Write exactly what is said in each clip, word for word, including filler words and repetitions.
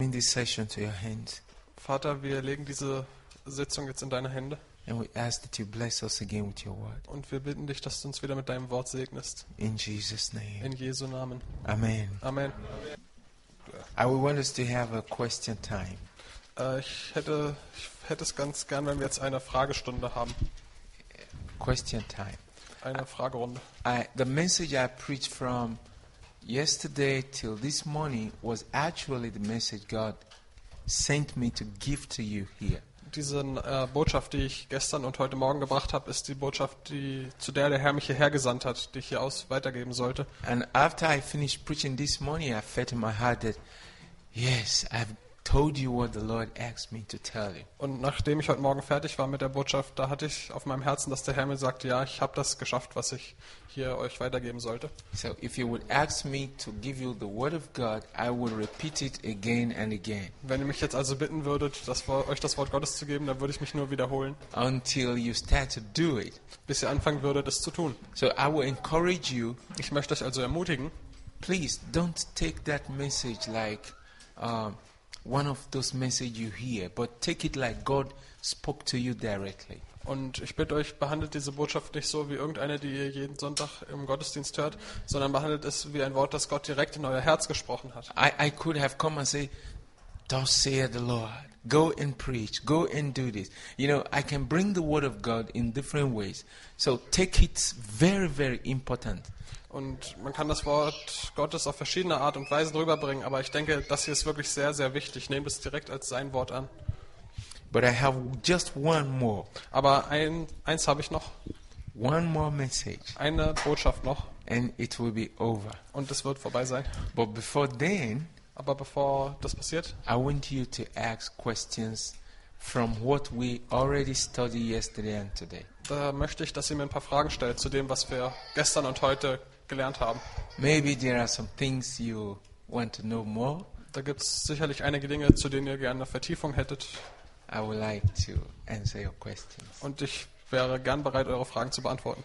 In this session to your hands, Vater, wir legen diese Sitzung jetzt in deine Hände and we ask that you bless us again with your word. und wir bitten dich, dass du uns wieder mit deinem Wort segnest. In Jesus' name. In Jesu Namen. Amen. Amen. I would want us to have a question time. Äh, ich, hätte, ich hätte es ganz gern, wenn wir jetzt eine Fragestunde haben. Question time. Eine Fragerunde. I, the message I preached from yesterday till this morning was actually the message God sent me to give to you here. Diese äh, Botschaft, die ich gestern und heute Morgen gebracht habe, ist die Botschaft, die, zu der der Herr mich hierher gesandt hat, die ich hier aus weitergeben sollte. And after I finished preaching this morning, I felt in my heart that, yes, I've told you what the Lord asked me to tell you. Und nachdem ich heute Morgen fertig war mit der Botschaft, da hatte ich auf meinem Herzen, dass der Herr mir sagte, ja, ich habe das geschafft, was ich hier euch weitergeben sollte. So if you would ask me to give you the word of God, I would repeat it again and again Wenn ihr mich jetzt also bitten würdet, das, euch das Wort Gottes zu geben, dann würde ich mich nur wiederholen, until you start to do it. bis ihr anfangen würdet, es zu tun. So I will encourage you, Ich möchte euch also ermutigen, please don't take that message like um, one of those messages you hear, but take it like God spoke to you directly. und ich bitte euch, behandelt diese Botschaft nicht so wie irgendeine, die ihr jeden Sonntag im Gottesdienst hört, sondern behandelt es wie ein Wort, das Gott direkt in euer Herz gesprochen hat. I, I could have come and say, thus saith the Lord, go and preach, go and do this. You know, I can bring the word of God in different ways. So take it very, very important. Und man kann das Wort Gottes auf verschiedene Art und Weisen rüberbringen, aber ich denke, das hier ist wirklich sehr, sehr wichtig. Nehmt es direkt als sein Wort an. But I have just one more, Aber ein, eins habe ich noch, one more message, eine Botschaft noch, and it will be over. und es wird vorbei sein. But before then, Aber bevor das passiert, I want you to ask questions from what we already studied yesterday and today. da möchte ich, dass ihr mir ein paar Fragen stellt zu dem, was wir gestern und heute gelernt haben. Maybe there are some things you want to know more. Da gibt es sicherlich einige Dinge, zu denen ihr gerne eine Vertiefung hättet. I would like to answer your questions. Und ich wäre gern bereit, eure Fragen zu beantworten.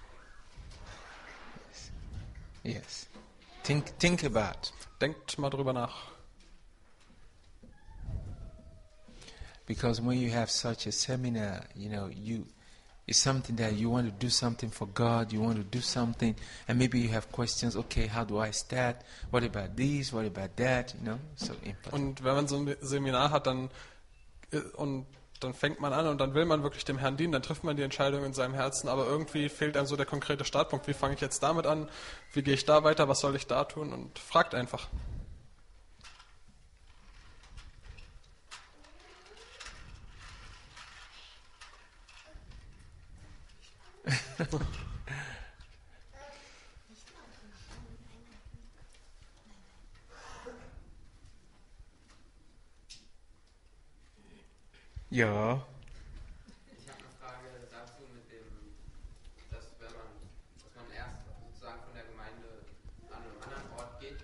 Yes. Think think about. Denkt mal drüber nach. Because when you have such a seminar, you know, you it's something that you want to do something for God, you want to do something, and maybe you have questions, okay, how do I start? What about this? What about that? You know, so important. Und wenn man so ein Seminar hat, dann und dann fängt man an und dann will man wirklich dem Herrn dienen, dann trifft man die Entscheidung in seinem Herzen, aber irgendwie fehlt einem so der konkrete Startpunkt. Wie fange ich jetzt damit an? Wie gehe ich da weiter? Was soll ich da tun? Und fragt einfach. Ja. Ich habe eine Frage dazu mit dem, dass wenn man, dass man erst sozusagen von der Gemeinde an einen anderen Ort geht.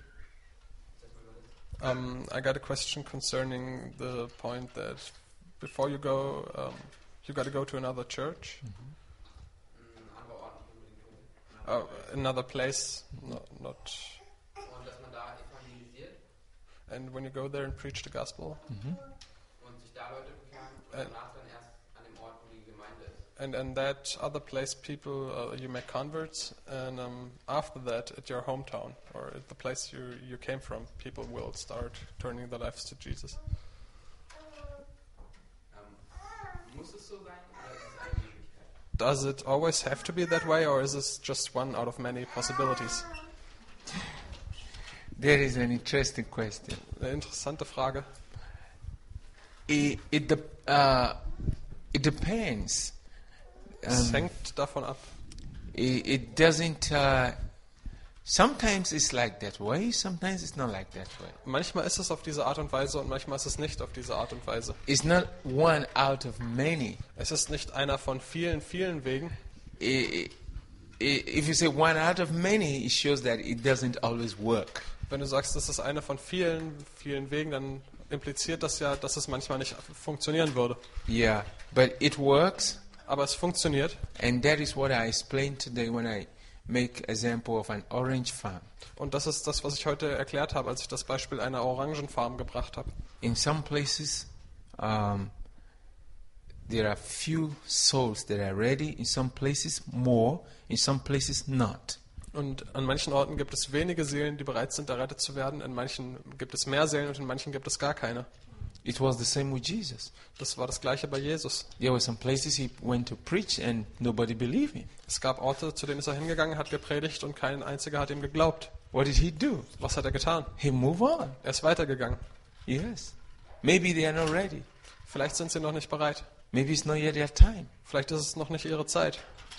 Um, I got a question concerning the point that before you go, um, you got to go to another church, Ein anderer Ort, nicht unbedingt. uh, another place, not, not. Und dass man da evangelisiert And when you go there and preach the gospel, und sich da Leute bekehren und Äh. danach dann erst an dem Ort, wo die Gemeinde ist. and and that other place, people uh, you make converts, and um, after that, at your hometown or at the place you you came from, people will start turning their lives to Jesus. Ähm, muss es so sein oder ist es eine Möglichkeit? Does it always have to be that way, or is this just one out of many possibilities? That is an interesting question. Eine interessante Frage. It it, de- uh, it depends. Es Um, hängt davon ab. it, it doesn't. Uh, sometimes it's like that way. Sometimes it's not like that way. Manchmal ist es auf diese Art und Weise und manchmal ist es nicht auf diese Art und Weise. It's not one out of many. Es ist nicht einer von vielen, vielen Wegen. I- i- If you say one out of many, it shows that it doesn't always work. Wenn du sagst, das ist einer von vielen, vielen Wegen, dann impliziert das ja, dass es manchmal nicht funktionieren würde. Yeah, but it works, Aber es funktioniert. and that is what I explained today when I make example of an orange farm. Und das ist das, was ich heute erklärt habe, als ich das Beispiel einer Orangenfarm gebracht habe. In some places, um, there are few souls that are ready. In some places, more. In some places, not. Und an manchen Orten gibt es wenige Seelen, die bereit sind, errettet zu werden. In manchen gibt es mehr Seelen und in manchen gibt es gar keine. It was the same with Jesus. Das war das Gleiche bei Jesus. There were some places he went to preach and nobody believed him. Es gab Orte, zu denen ist er hingegangen, hat gepredigt und kein einziger hat ihm geglaubt. What did he do? Was hat er getan? He moved on. Er ist weitergegangen. Yes. Maybe they are not ready. Vielleicht sind sie noch nicht bereit. Maybe it's not yet their time. Vielleicht ist es noch nicht ihre Zeit.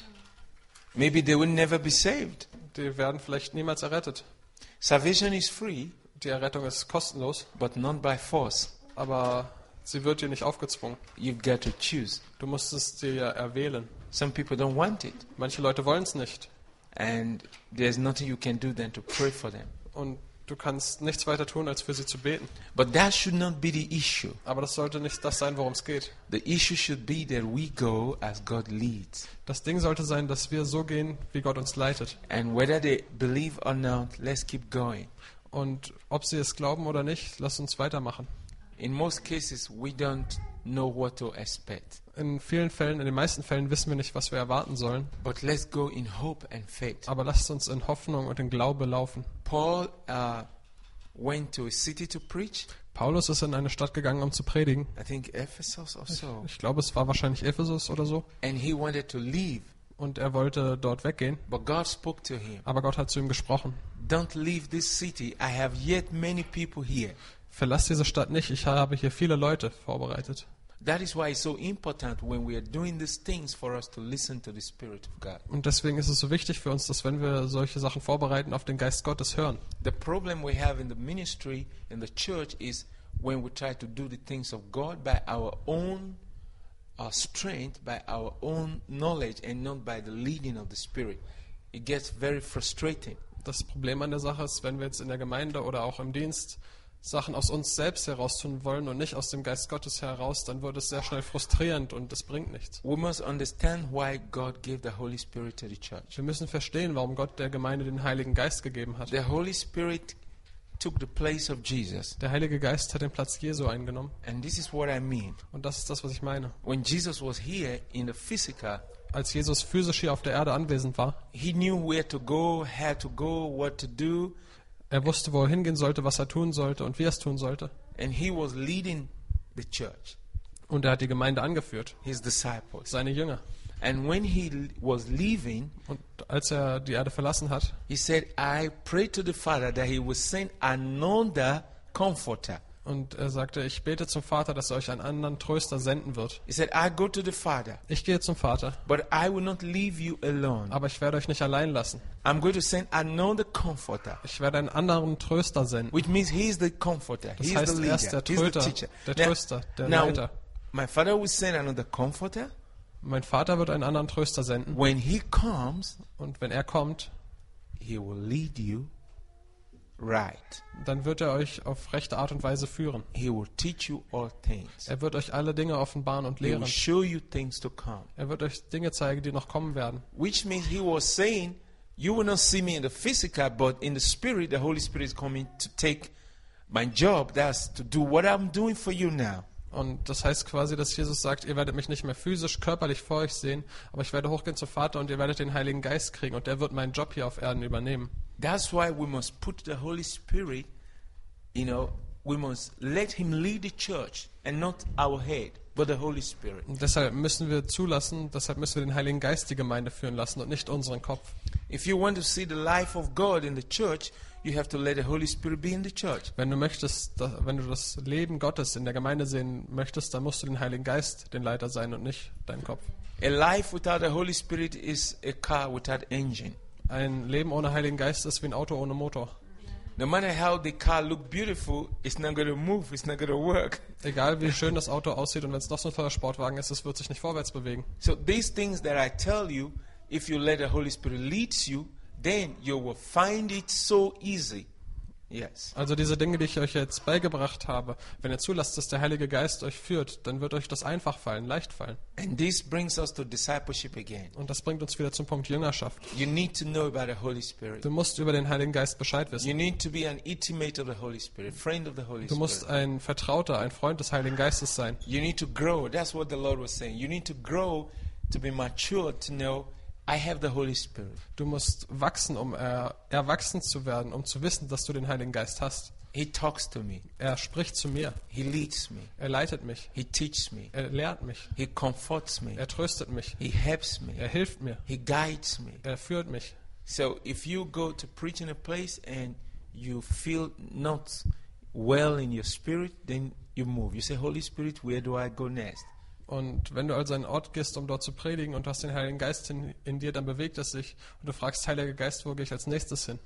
Maybe they will never be saved. Die werden vielleicht niemals errettet. Salvation is free, Die Errettung ist kostenlos, but not by force. aber sie wird dir nicht aufgezwungen. You've got to choose. Du musst es dir ja erwählen. Some people don't want it, Manche Leute wollen es nicht. and there's nothing you can do than to pray for them. Und du kannst nichts weiter tun, als für sie zu beten. But that should not be the issue. Aber das sollte nicht das sein, worum es geht. The issue should be that we go as God leads. Das Ding sollte sein, dass wir so gehen, wie Gott uns leitet. And whether they believe or not, let's keep going. Und ob sie es glauben oder nicht, lass uns weitermachen. In most cases, we don't know what to expect. In vielen Fällen, in den meisten Fällen wissen wir nicht, was wir erwarten sollen. But let's go in hope and faith. Aber lasst uns in Hoffnung und in Glaube laufen. Paul uh, went to a city to preach. Paulus ist in eine Stadt gegangen, um zu predigen. I think Ephesus or so. Ich glaube, es war wahrscheinlich Ephesus oder so. And he wanted to leave, Und er wollte dort weggehen. but God spoke to him. Aber Gott hat zu ihm gesprochen. Don't leave this city. I have yet many people here. Verlass diese Stadt nicht. Ich habe hier viele Leute vorbereitet. That is why it's so important when we are doing these things for us to listen to the Spirit of God. Und deswegen ist es so wichtig für uns, dass wenn wir solche Sachen vorbereiten, auf den Geist Gottes hören. The problem we have in the ministry, in the church, is when we try to do the things of God by our own uh, strength, by our own knowledge, and not by the leading of the Spirit. It gets very frustrating. Das Problem an der Sache ist, wenn wir jetzt in der Gemeinde oder auch im Dienst Sachen aus uns selbst heraus tun wollen und nicht aus dem Geist Gottes heraus, dann wird es sehr schnell frustrierend und es bringt nichts. We must understand why God gave the Holy Spirit to the church. Wir müssen verstehen, warum Gott der Gemeinde den Heiligen Geist gegeben hat. The Holy Spirit took the place of Jesus. Der Heilige Geist hat den Platz Jesu eingenommen. And this is what I mean. Und das ist das, was ich meine. When Jesus was here in the physical, Als Jesus physisch hier auf der Erde anwesend war, he knew where to go, how to go, what to do, er wusste, wo er hingehen sollte, was er tun sollte und wie er es tun sollte. and he was leading the church, Und er hat die Gemeinde angeführt, his disciples. seine Jünger. And when he l- was leaving, Und als er die Erde verlassen hat, he said, I pray to the Father that he will send another comforter. und er sagte, ich bete zum Vater, dass er euch einen anderen Tröster senden wird. He said, I go to the Father, Ich gehe zum Vater, but I will not leave you alone. aber ich werde euch nicht allein lassen. I'm going to send another comforter, Ich werde einen anderen Tröster senden. which means he's the comforter, Das he's heißt, the er ist leader, der he's the Tröter, teacher. der Now- Tröster, der now, Leiter. my Father will send another comforter. Mein Vater wird einen anderen Tröster senden. When he comes, Und wenn er kommt, he will lead you right. dann wird er euch auf rechte Art und Weise führen. He will teach you all things. Er wird euch alle Dinge offenbaren und He will lehren. show you things to come. Er wird euch Dinge zeigen, die noch kommen werden. Which means he was saying, you will not see me in the physical, but in the spirit, the Holy Spirit is coming to take my job. That's to do what I'm doing for you now. Und das heißt quasi, dass Jesus sagt, ihr werdet mich nicht mehr physisch, körperlich vor euch sehen, aber ich werde hochgehen zum Vater und ihr werdet den Heiligen Geist kriegen und der wird meinen Job hier auf Erden übernehmen. That's why we must put the Holy Spirit, you know, we must let him lead the church and not our head, but the Holy Spirit. Und deshalb müssen wir zulassen, deshalb müssen wir den Heiligen Geist die Gemeinde führen lassen und nicht unseren Kopf. If you want to see the life of God in the church, you have to let the Holy Spirit be in the church. Wenn du möchtest, da- wenn du das Leben Gottes in der Gemeinde sehen möchtest, dann musst du den Heiligen Geist den Leiter sein und nicht dein Kopf. A life without the Holy Spirit is a car without engine. Ein Leben ohne Heiligen Geist ist wie ein Auto ohne Motor. No matter how the car look beautiful, it's not going to move, it's not going to work. Egal wie schön das Auto aussieht und wenn es noch so ein toller Sportwagen ist, es wird sich nicht vorwärts bewegen. So these things that I tell you, if you let the Holy Spirit lead you, then you will find it so easy, Yes. Also diese Dinge, die ich euch jetzt beigebracht habe, wenn ihr zulasst, dass der Heilige Geist euch führt, dann wird euch das einfach fallen, leicht fallen. And this brings us to discipleship again. Und das bringt uns wieder zum Punkt Jüngerschaft. You need to know about the Holy Spirit. Du musst über den Heiligen Geist Bescheid You wissen. need to be an intimate of the Holy Spirit, friend of the Holy Du musst Spirit. ein Vertrauter, ein Freund des Heiligen Geistes sein. You need to grow. That's what the Lord was saying. You need to grow to be mature to know I have the Holy Spirit. Du musst wachsen, um er, erwachsen zu werden, um zu wissen, dass du den Heiligen Geist hast. He talks to me. Er spricht zu mir. He leads me. Er leitet mich. He teaches me. Er lehrt mich. He comforts me. Er tröstet mich. He helps me. Er hilft mir. He guides me. Er führt mich. So if you go to preach in a place and you feel not well in your spirit, then you move. You say, Holy Spirit, where do I go next? Und wenn du also an einen Ort gehst, um dort zu predigen und du hast den Heiligen Geist in, in dir, dann bewegt es sich und du fragst, Heiliger Geist, wo gehe ich als nächstes hin?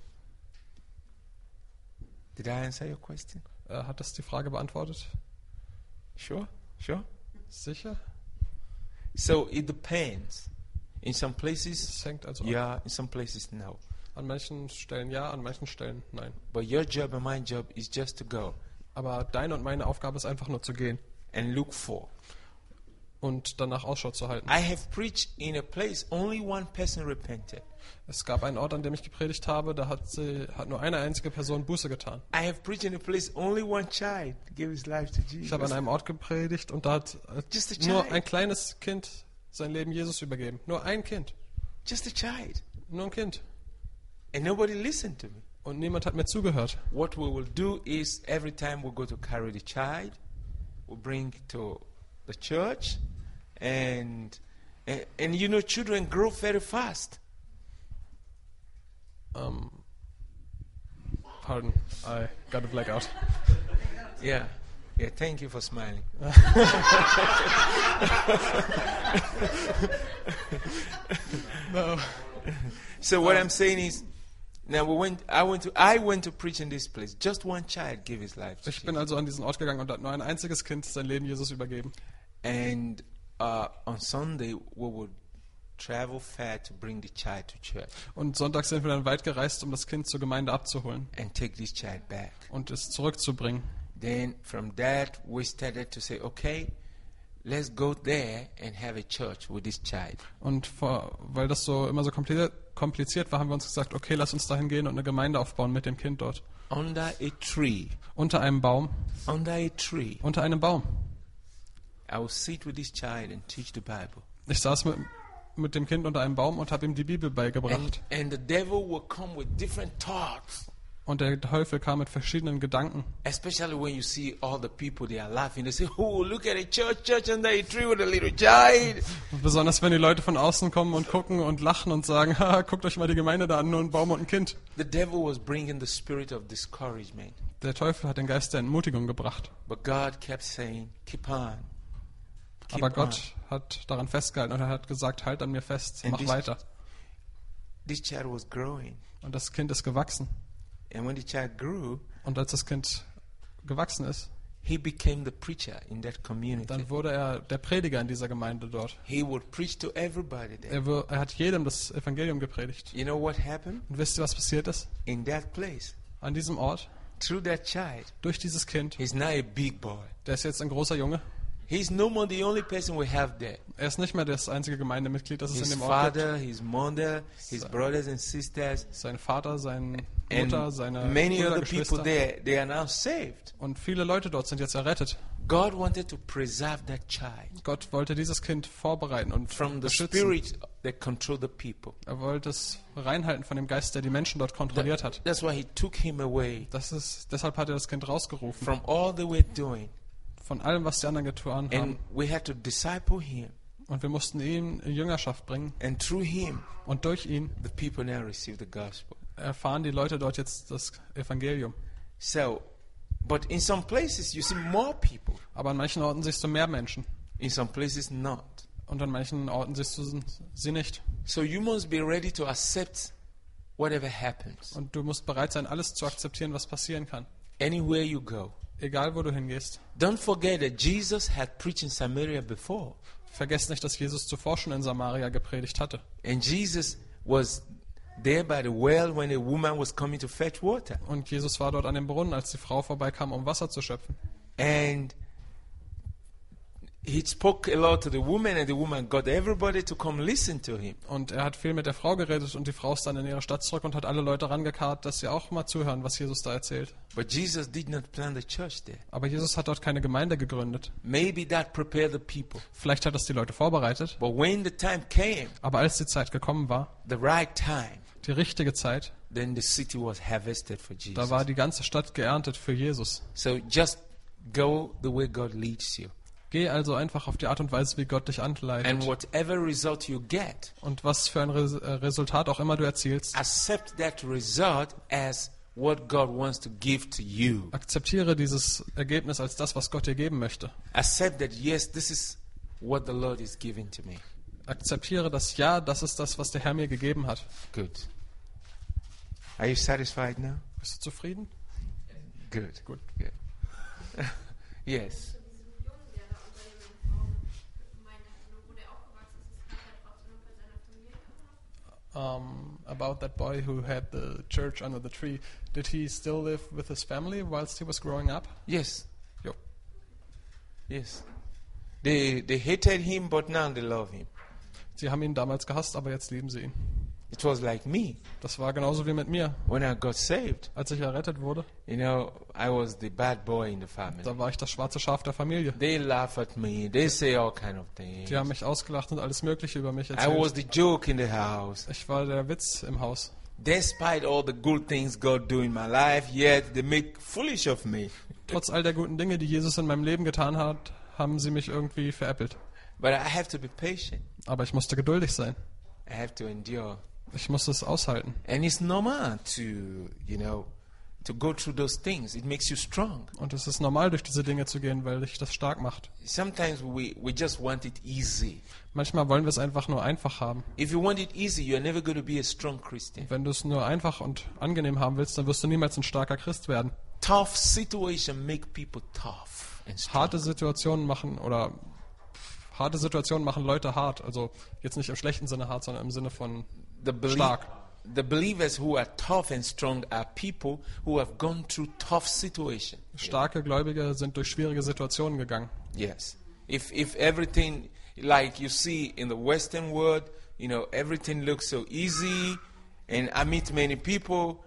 Did I answer your question? Äh, hat das die Frage beantwortet? Sure? Sure? Sicher? So it depends. In some places, Es hängt also ab. yeah, in some places, no. An manchen Stellen ja, an manchen Stellen nein. But your job and my job is just to go Aber deine und meine Aufgabe ist einfach nur zu gehen and look for. und danach Ausschau zu halten. I have preached in a place only one person repented. Es gab einen Ort, an dem ich gepredigt habe, da hat, sie, hat nur eine einzige Person Buße getan. I have preached in a place only one child gave his life to Ich habe an Jesus. einem Ort gepredigt und da hat äh, Just a nur child. ein kleines Kind sein Leben Jesus übergeben. Nur ein Kind. Just a child. Nur ein Kind. And nobody listened to me. Und niemand hat mir zugehört. What we will do is every time we go to carry the child, we bring to the church, and and, and you know children grow very fast. Um, pardon, I got a blackout. Yeah, yeah. Thank you for smiling. No. So what I'm saying is, now we went. I went to. I went to preach in this place. Just one child gave his life to Ich bin Jesus. also an diesen Ort gegangen und hat nur ein einziges Kind sein Leben Jesus übergeben. And uh, on Sunday we would travel far to bring the child to church Und sonntags sind wir dann weit gereist, um das Kind zur Gemeinde abzuholen and take this child back. und es zurückzubringen. Then from that we started to say, okay, let's go there and have a church with this child. Und vor, weil das so immer so kompliziert, kompliziert war, haben wir uns gesagt, okay, lass uns dahin gehen und eine Gemeinde aufbauen mit dem Kind dort. Under a tree, Unter einem Baum. under a tree, Unter einem Baum. I will sit with this child and teach the Bible. Ich saß mit, mit dem Kind unter einem Baum und habe ihm die Bibel And, beigebracht. and the devil will come with different thoughts. Und der Teufel kam mit verschiedenen Gedanken. Especially when you see all the people, they are laughing. They say, oh, look at a church, church under a tree with a little child. Und besonders wenn die Leute von außen kommen und gucken und lachen und sagen, haha, guckt euch mal die Gemeinde da an, nur ein Baum und ein Kind. The devil was bringing the spirit of discouragement. Der Teufel hat den Geist der Entmutigung gebracht. But God kept saying, keep on. Keep Aber on. Gott hat daran festgehalten und er hat gesagt, halt an mir fest, And mach this- weiter. This child was growing. Und das Kind ist gewachsen. And when the child grew, Und als das Kind gewachsen ist, he became the preacher in that community. dann wurde er der Prediger in dieser Gemeinde dort. He would preach to everybody there. Er, wur- er hat jedem das Evangelium gepredigt. You know what happened? Und wisst ihr, was passiert ist? In that place, An diesem Ort, through that child, durch dieses Kind, he's now a big boy. der ist jetzt ein großer Junge. He's no more the only person we have there. Er ist nicht mehr das einzige Gemeindemitglied, das es in His dem Ort gibt. father, his mother, his So- brothers and sisters, Sein Vater, seine and Mutter, seine many Brüder, other people Geschwister. there, they are now saved. Und viele Leute dort sind jetzt errettet. God wanted to preserve that child Gott wollte dieses Kind vorbereiten und from the beschützen. spirit that control the people. Er wollte es reinhalten von dem Geist, der die Menschen dort kontrolliert hat. That's why he took him away Das ist, deshalb hat er das Kind rausgerufen. from all they were doing. Von allem, was die anderen getan haben. And we had to disciple him. Und wir mussten ihn in Jüngerschaft bringen. And through him, Und durch ihn the people now receive the gospel. erfahren die Leute dort jetzt das Evangelium. So, but in some places you see more people. Aber an manchen Orten siehst du mehr Menschen. In some places not. Und an manchen Orten siehst du sie nicht. So you must be ready to accept whatever happens. Und du musst bereit sein, alles zu akzeptieren, was passieren kann. Anywhere you go. Egal, wo du hingehst. Don't forget that Jesus had preached in Samaria before. Vergesst nicht, dass Jesus zuvor schon in Samaria gepredigt hatte. And Jesus was there by the well when a woman was coming to fetch water. Und Jesus war dort an dem Brunnen, als die Frau vorbeikam, um Wasser zu schöpfen. And he spoke a lot to the woman, and the woman got everybody to come listen to him. Und er hat viel mit der Frau geredet und die Frau ist dann in ihre Stadt zurück und hat alle Leute rangekarrt, dass sie auch mal zuhören, was Jesus da erzählt. But Jesus did not plant the church there. Aber Jesus hat dort keine Gemeinde gegründet. Maybe that prepared the people. Vielleicht hat das die Leute vorbereitet. But when the time came, Aber als die Zeit gekommen war, the right time, die richtige Zeit, then the city was harvested for Jesus. da war die ganze Stadt geerntet für Jesus. So just go the way God leads you. Geh also einfach auf die Art und Weise, wie Gott dich And anleitet. whatever result you get, Und was für ein Res äh, Resultat auch immer du erzielst, accept that result as what God wants to give to you. akzeptiere dieses Ergebnis als das, was Gott dir geben möchte. Accept that, yes, this is what the Lord is giving to me. Akzeptiere das, ja, das ist das, was der Herr mir gegeben hat. Good. Are you satisfied now? Bist du zufrieden? Good. Gut. Good. Yes. Um, about that boy who had the church under the tree, did he still live with his family whilst he was growing up? Yes. Jo. Yes. They they hated him, but now they love him. Sie haben ihn damals gehasst, aber jetzt lieben sie ihn. It was like me Das war genauso wie mit mir. when I got saved. Als ich errettet wurde, You know, I was the bad boy in the family. da war ich das schwarze Schaf der Familie. They laugh at me. They say all kind of things. Die haben mich ausgelacht und alles Mögliche über mich I was erzählt. the joke in the house. Ich war der Witz im Haus. Despite all the good things God do in my life, yet they make foolish of me. Trotz all der guten Dinge, die Jesus in meinem Leben getan hat, haben sie mich irgendwie veräppelt. But I have to be patient. Aber ich musste geduldig sein. I have to endure. Ich musste es aushalten. And it's normal to, you know, to go through those things. It makes you strong. Und es ist normal, durch diese Dinge zu gehen, weil dich das stark macht. Sometimes we, we just want it easy. Manchmal wollen wir es einfach nur einfach haben. If you want it easy, you're never going to be a strong Christian. Wenn du es nur einfach und angenehm haben willst, dann wirst du niemals ein starker Christ werden. Tough situation make people tough and strong. Harte Situationen machen oder harte Situationen machen Leute hart. Also jetzt nicht im schlechten Sinne hart, sondern im Sinne von The, belie- stark. the believers who are tough and strong are people who have gone through tough situations. Starke Gläubige sind durch schwierige Situationen gegangen. Yes. If if everything, like you see in the Western world, you know, everything looks so easy, and I meet many people.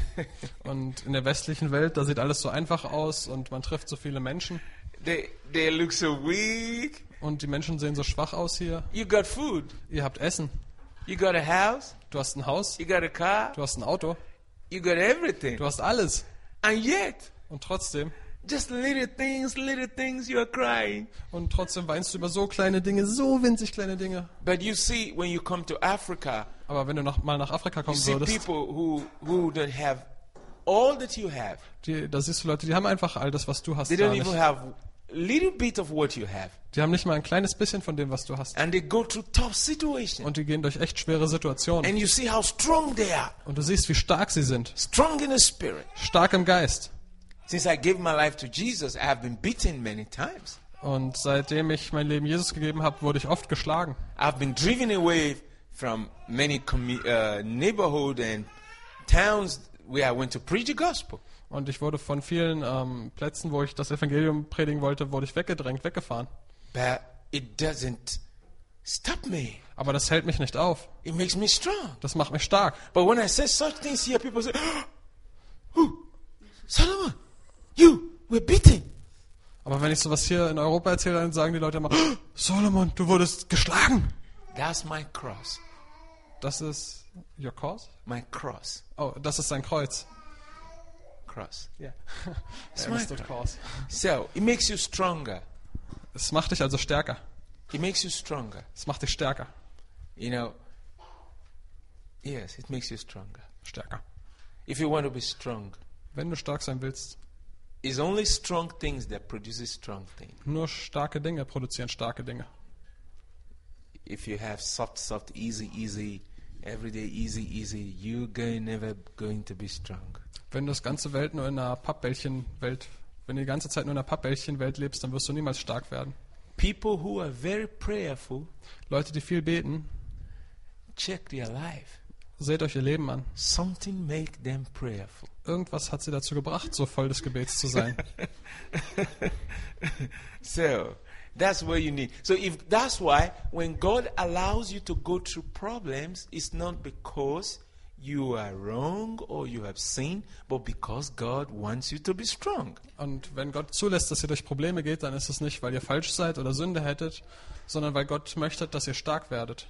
Und in der westlichen Welt, da sieht alles so einfach aus und man trifft so viele Menschen. they they look so weak. Und die Menschen sehen so schwach aus hier. You got food. Ihr habt Essen. You got a house. Du hast ein Haus. You got a car. Du hast ein Auto. You got everything. Du hast alles. And yet, Und trotzdem, just little things, little things, you are crying. und trotzdem weinst du über so kleine Dinge, so winzig kleine Dinge. But you see, when you come to Africa, Aber wenn du nach, mal nach Afrika you kommen see würdest, people who who don't have all that you have. die, da siehst du Leute, die haben einfach all das, was du hast, They gar don't nicht. even have little bit of what you have, Die haben nicht mal ein kleines bisschen von dem, was du hast. and they go through tough situations. Und die gehen durch echt schwere Situationen. And you see how strong they are, Und du siehst, wie stark sie sind. strong in the spirit. Stark im Geist. Since I gave my life to Jesus, I have been beaten many times. Und seitdem ich mein Leben Jesus gegeben habe, wurde ich oft geschlagen. I've been driven away from many commu- uh, neighborhood and towns where I went to preach the gospel. Und ich wurde von vielen ähm, Plätzen, wo ich das Evangelium predigen wollte, wurde ich weggedrängt, weggefahren. But it doesn't stop me. Aber das hält mich nicht auf. It makes me strong. Das macht mich stark. But when I say such things here, people say, "Oh, Solomon, you were beaten." Aber wenn ich sowas hier in Europa erzähle, dann sagen die Leute immer, "Oh, Solomon, du wurdest geschlagen." That's my cross. Das ist your cause? My cross. Oh, das ist sein Kreuz. Cross. Ja. It's Er my ist das Kreuz. So it makes you stronger. Es macht dich also stärker. It makes you stronger. Es macht dich stärker. You know. Yes, it makes you stronger. Stärker. If you want to be strong, Wenn du stark sein willst, it's only strong things that produces strong things. nur starke Dinge produzieren starke Dinge. If you have soft, soft, easy, easy, everyday easy, easy, you're going, never going to be strong. Wenn du das ganze Welt nur in einer Pappbällchenwelt, wenn du die ganze Zeit nur in einer Pappbällchenwelt lebst, dann wirst du niemals stark werden. People who are very prayerful, Leute, die viel beten, check their life. Seht euch ihr Leben an. Something make them prayerful. Irgendwas hat sie dazu gebracht, so voll des Gebets zu sein. So that's what you need. So if that's why when God allows you to go through problems, it's not because you are wrong or you have sinned, but because God wants you to be strong. Und wenn Gott zulässt, dass ihr durch Probleme geht, dann ist es nicht, weil ihr falsch seid oder Sünde hättet, sondern weil Gott möchte, dass ihr stark werdet.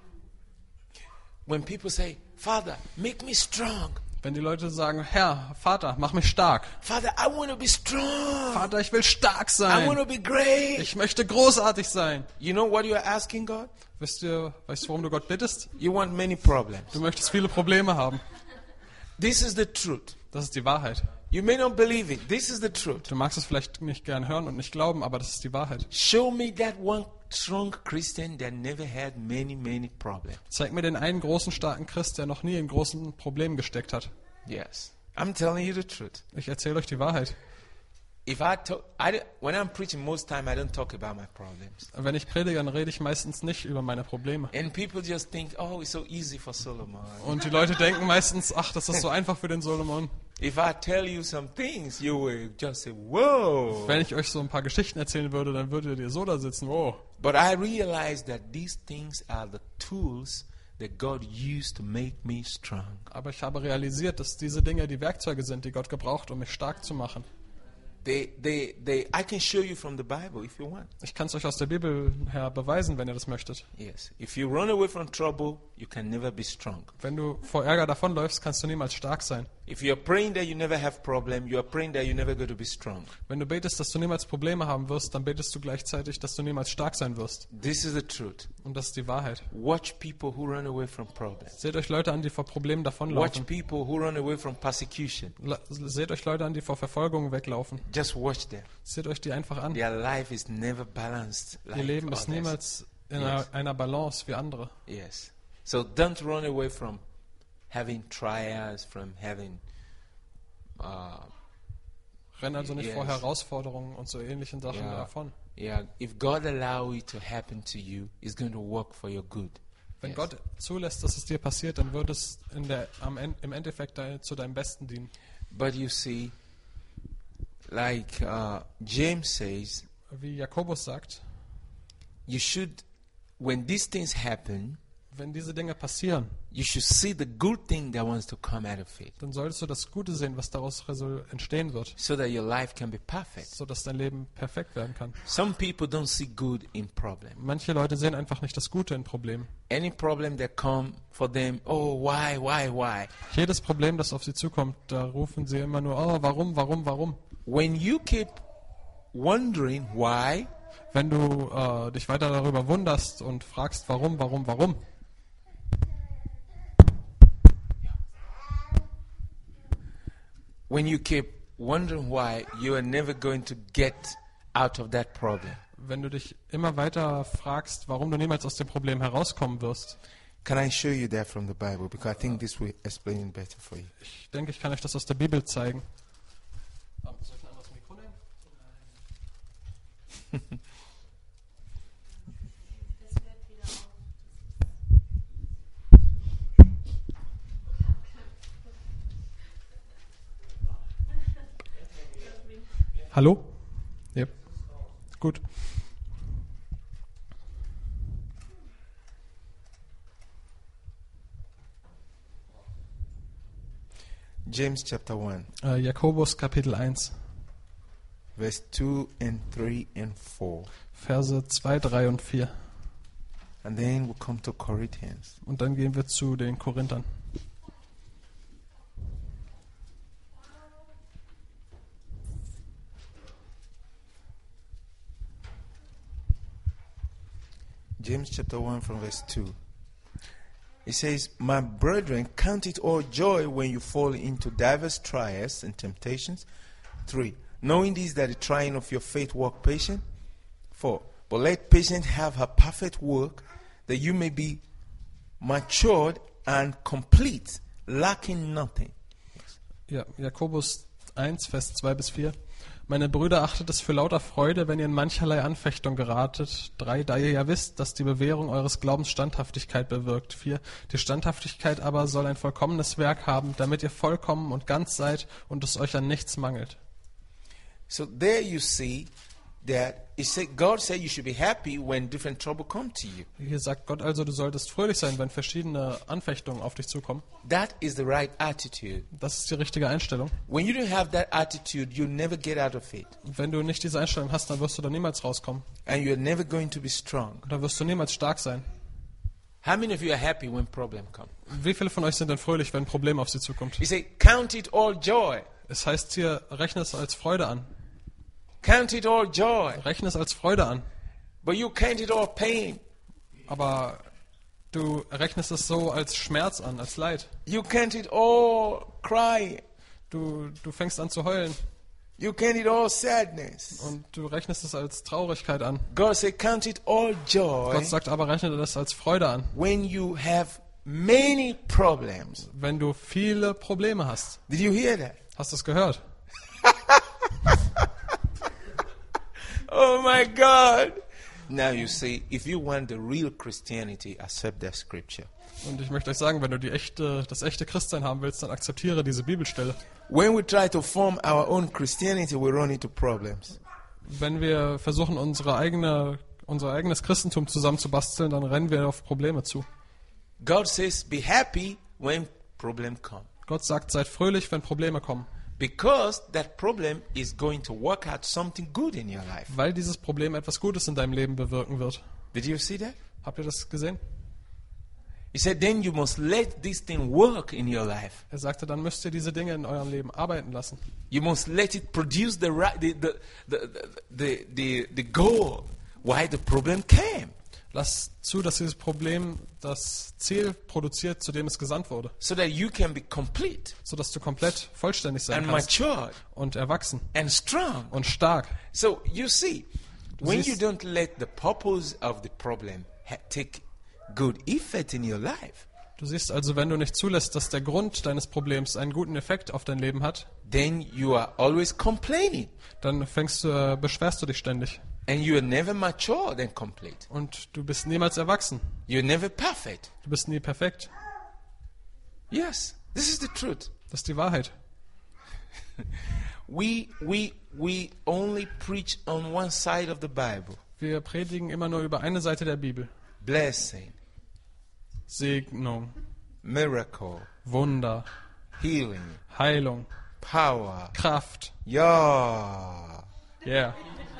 When people say, Father, make me strong. Wenn die Leute sagen, Herr, Vater, mach mich stark. Father, I want to be strong. Vater, ich will stark I want sein. to be great. Ich möchte großartig sein. You know what you are asking God? Wisst ihr, weißt du, warum du Gott bittest? You want many problems. Du möchtest viele Probleme haben. This is the truth. Das ist die Wahrheit. You may not believe it. This is the truth. Du magst es vielleicht nicht gern hören und nicht glauben, aber das ist die Wahrheit. Show me that one strong Christian that never had many, many problems. Zeig mir den einen großen, starken Christ, der noch nie in großen Problemen gesteckt hat. Yes. I'm telling you the truth. Ich erzähle euch die Wahrheit. If I talk, I, don't- when I'm preaching, most time I don't talk about my problems. Wenn ich predige, dann rede ich meistens nicht über meine Probleme. And people just think, oh, it's so easy for Solomon. Und die Leute denken meistens, ach, das ist so einfach für den Solomon. If I tell you some things, you will just say, whoa. Wenn ich euch so ein paar Geschichten erzählen würde, dann würdet ihr so da sitzen, wow. But I realize that these things are the tools that God used to make me strong. Aber ich habe realisiert, dass diese Dinge die Werkzeuge sind, die Gott gebraucht, um mich stark zu machen. They, they, they, I can show you from the Bible if you want. Ich kann es euch aus der Bibel her beweisen, wenn ihr das möchtet. Yes. If you run away from trouble, you can never be strong. Wenn du vor Ärger davonläufst, kannst du niemals stark sein. If you're praying that you never have problem, you are praying that you're never going to be strong. Wenn du betest, dass du niemals Probleme haben wirst, dann betest du gleichzeitig, dass du niemals stark sein wirst. This is the truth. Und das ist die Wahrheit. Watch people who run away from problems. Seht euch Leute an, die vor Problemen Watch davonlaufen. people who run away from persecution. La- Seht euch Leute an, die vor Verfolgung weglaufen. Just watch them. Seht euch die einfach an. Their life is never balanced like Ihr Leben ist others. niemals in Yes. einer, einer Balance wie andere. Yes. So don't run away from having trials, from having uh, Renn also nicht Yes. vor Herausforderungen und so ähnlichen Sachen Yeah. davon. yeah. If God allow it to happen to you, it's going to work for your good. Wenn Yes. Gott zulässt, dass es dir passiert, dann wird es in der, am End, im Endeffekt de, zu deinem Besten dienen. But you see, like uh, James says, Wie Jakobus sagt, you should, when these things happen, wenn diese Dinge passieren, you should see the good thing that wants to come out of it, dann solltest du das Gute sehen, was daraus resol- entstehen wird, so that your life can be perfect. sodass dein Leben perfekt werden kann. Some people don't see good in problem. Manche Leute sehen einfach nicht das Gute in Problemen. Any problem that come for them, oh, why, why, why? Jedes Problem, das auf sie zukommt, da rufen sie immer nur, oh, warum, warum, warum? When you keep wondering why, Wenn du äh, dich weiter darüber wunderst und fragst, warum, warum, warum, when you keep wondering why, you are never going to get out of that problem. wenn du dich immer weiter fragst, warum du niemals aus dem Problem herauskommen wirst, Can I show you that from the Bible? Because I think this will explain it better for you. ich denke, ich kann euch das aus der Bibel zeigen. Soll ich ein anderes Mikro nehmen? Hallo? Ja. Gut. James chapter one, Äh, Jakobus Kapitel eins, verse two and three and four. Verse zwei, drei und vier. And then we'll come to Corinthians. Und dann gehen wir zu den Korinthern. James chapter one from verse two. It says, My brethren, count it all joy when you fall into diverse trials and temptations. Three, knowing this that the trying of your faith work patient. Four, but let patience have her perfect work, that you may be matured and complete, lacking nothing. Ja, Jakobus eins, Vers zwei bis vier. Meine Brüder, achtet es für lauter Freude, wenn ihr in mancherlei Anfechtung geratet. Drei, da ihr ja wisst, dass die Bewährung eures Glaubens Standhaftigkeit bewirkt. Vier, die Standhaftigkeit aber soll ein vollkommenes Werk haben, damit ihr vollkommen und ganz seid und es euch an nichts mangelt. So there you see that it said, God said you should be happy when different trouble come to you. Hier sagt Gott also, du solltest fröhlich sein, wenn verschiedene Anfechtungen auf dich zukommen. That is the right attitude. Das ist die richtige Einstellung. When you don't have that attitude, you'll never get out of it. Wenn du nicht diese Einstellung hast, dann wirst du da niemals rauskommen. And you're never going to be strong. Und dann wirst du niemals stark sein. How many of you are happy when problem come? Wie viele von euch sind denn fröhlich, wenn ein Problem auf sie zukommt? He said, count it all joy. Es heißt hier, rechne es als Freude an. Count it all joy. Rechne es als Freude an. But you count it all pain. Aber du rechnest es so als Schmerz an, als Leid. You count it all cry. Du, du fängst an zu heulen. You count it all sadness. Und du rechnest es als Traurigkeit an. God said, count it all joy Gott sagt aber, rechne das als Freude an. when you have many problems. Wenn du viele Probleme hast. Did you hear that? Hast du es gehört? Oh my God. Now you see, if you want the real Christianity, accept that scripture. Und ich möchte euch sagen, wenn du die echte, das echte Christsein haben willst, dann akzeptiere diese Bibelstelle. When we try to form our own Christianity, we run into problems. Wenn wir versuchen, unsere eigene, unser eigenes Christentum zusammenzubasteln, dann rennen wir auf Probleme zu. God says, be happy when problems come. Gott sagt, seid fröhlich, wenn Probleme kommen. Because that problem is going to work out something good in your life. Weil dieses Problem etwas Gutes in deinem Leben bewirken wird. Did you see that? Habt ihr das gesehen? He said, then you must let this thing work in your life. Er sagte, dann müsst ihr diese Dinge in eurem Leben arbeiten lassen. You must let it produce the right, the, the, the, the, the, the goal why the problem came. Lasst zu, dass dieses Problem das Ziel produziert, zu dem es gesandt wurde. So that you can be complete Sodass du komplett vollständig sein and kannst. matured Und erwachsen. and strong. Und stark. So you see, when you siehst- don't let the purpose of the problem ha- take good effect in your life, Du siehst also, wenn du nicht zulässt, dass der Grund deines Problems einen guten Effekt auf dein Leben hat, then you are always complaining dann fängst du, äh, beschwerst du dich ständig. and you are never matured and complete. Und du bist niemals erwachsen. You're never perfect. Du bist nie perfekt. Yes, this is the truth. Das ist die Wahrheit. We we we only preach on one side of the Bible. Wir predigen immer nur über eine Seite der Bibel. Blessing, Segnung, miracle, Wunder, healing, Heilung, power. Kraft. Yeah. Yeah.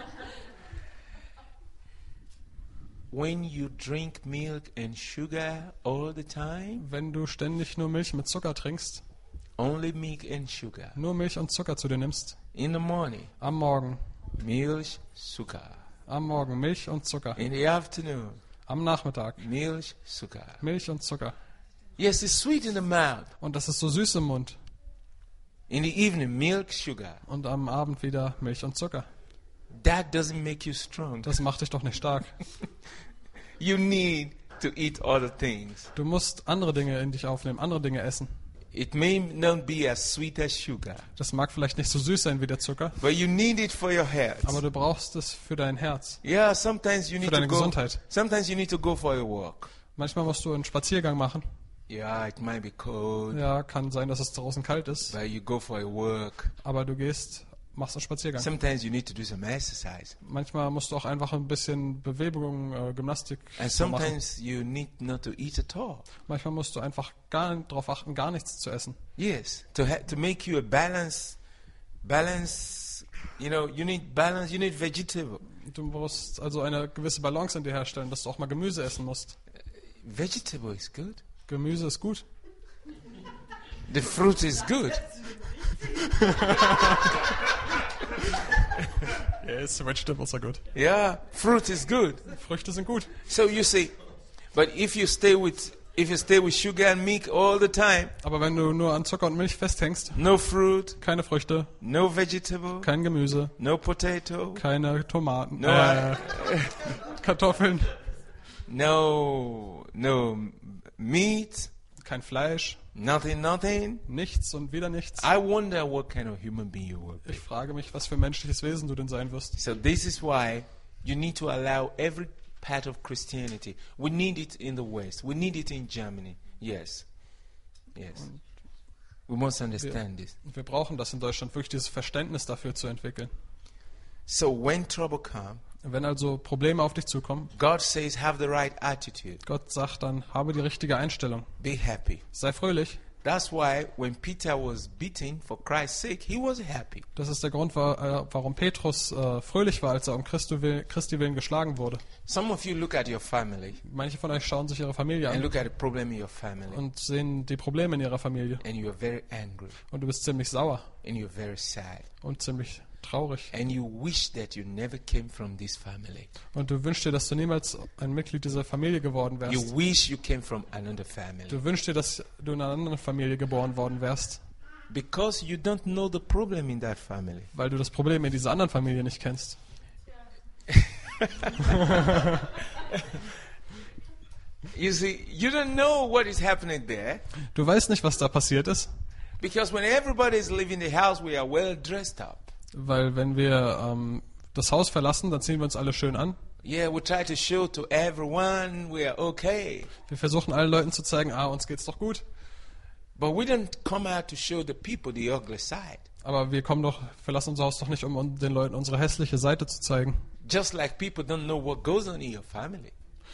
When you drink milk and sugar all the time, Wenn du ständig nur Milch mit Zucker trinkst, only milk and sugar. nur Milch und Zucker zu dir nimmst, In the morning, am Morgen, milk, sugar. am Morgen Milch und Zucker, In the afternoon, am Nachmittag milk, sugar. Milch und Zucker. Yes, it's sweet in the mouth. Und das ist so süß im Mund. In the evening, milk, sugar. Und am Abend wieder Milch und Zucker. That doesn't make you strong. Das macht dich doch nicht stark. You need to eat other things. Du musst andere Dinge in dich aufnehmen, andere Dinge essen. It may not be as sweet as sugar, Das mag vielleicht nicht so süß sein wie der Zucker, but you need it for your health. aber du brauchst es für dein Herz. Yeah, sometimes you need Für to deine go. Gesundheit. Sometimes you need to go for a walk. Manchmal musst du einen Spaziergang machen. Yeah, it might be cold, Ja, kann sein, dass es draußen kalt ist, but you go for a walk. aber du gehst, machst einen Spaziergang. Sometimes you need to do some exercise, Manchmal musst du auch einfach ein bisschen Bewegung, äh, Gymnastik and so machen. sometimes you need not to eat at all. Manchmal musst du einfach gar darauf achten, gar nichts zu essen. Yes, to ha- to make you a balance, balance. You know, you need balance. You need vegetable. Du musst also eine gewisse Balance in dir herstellen, dass du auch mal Gemüse essen musst. Vegetable is good. Gemüse ist gut. The fruit is good. Yes, vegetables are good. Yeah, fruit is good. Früchte sind gut. So you see, but if you stay with if you stay with sugar and milk all the time, Aber wenn du nur an Zucker und Milch festhängst, no fruit, keine Früchte, no vegetable, kein Gemüse, no potato, keine Tomaten, No, äh, Kartoffeln, no no meat, kein Fleisch, nothing, nothing. nichts und wieder nichts. I wonder what kind of human being you will be. Ich frage mich, was für ein menschliches Wesen du denn sein wirst. So this is why you need to allow every part of Christianity. We need it in the West. We need it in Germany. Yes. Yes. We must understand this. Wir brauchen das in Deutschland, wirklich dieses Verständnis dafür zu entwickeln. So when trouble comes, Wenn also Probleme auf dich zukommen, God says have the right attitude. Gott sagt dann, habe die richtige Einstellung. Be happy. Sei fröhlich. That's why when Peter was beaten for Christ's sake, he was happy. Das ist der Grund, wa- äh, warum Petrus äh, fröhlich war, als er um Christi will, Christi willen geschlagen wurde. Some of you look at your family Manche von euch schauen sich ihre Familie and an look at the problem in your family und sehen die Probleme in ihrer Familie. and you are very angry Und du bist ziemlich sauer and you're very sad und ziemlich traurig. and you wish that you never came from this family. Und du wünschst dir, dass du niemals ein Mitglied dieser Familie geworden wärst. You wish you came from another family Du wünschst dir, dass du in einer anderen Familie geboren worden wärst, because you don't know the problem in that family. weil du das Problem in dieser anderen Familie nicht kennst. You see, you don't know what is happening there Du weißt nicht, was da passiert ist, because when everybody is leaving the house, we are well dressed up. weil wenn wir ähm, das Haus verlassen, dann ziehen wir uns alle schön an. Yeah, we try to show to everyone we are okay. Wir versuchen allen Leuten zu zeigen, ah, uns geht's doch gut. But we don't come out to show the people the ugly side. Aber wir kommen doch, verlassen unser Haus doch nicht, um un- den Leuten unsere hässliche Seite zu zeigen. Just like people don't know what goes on in your family.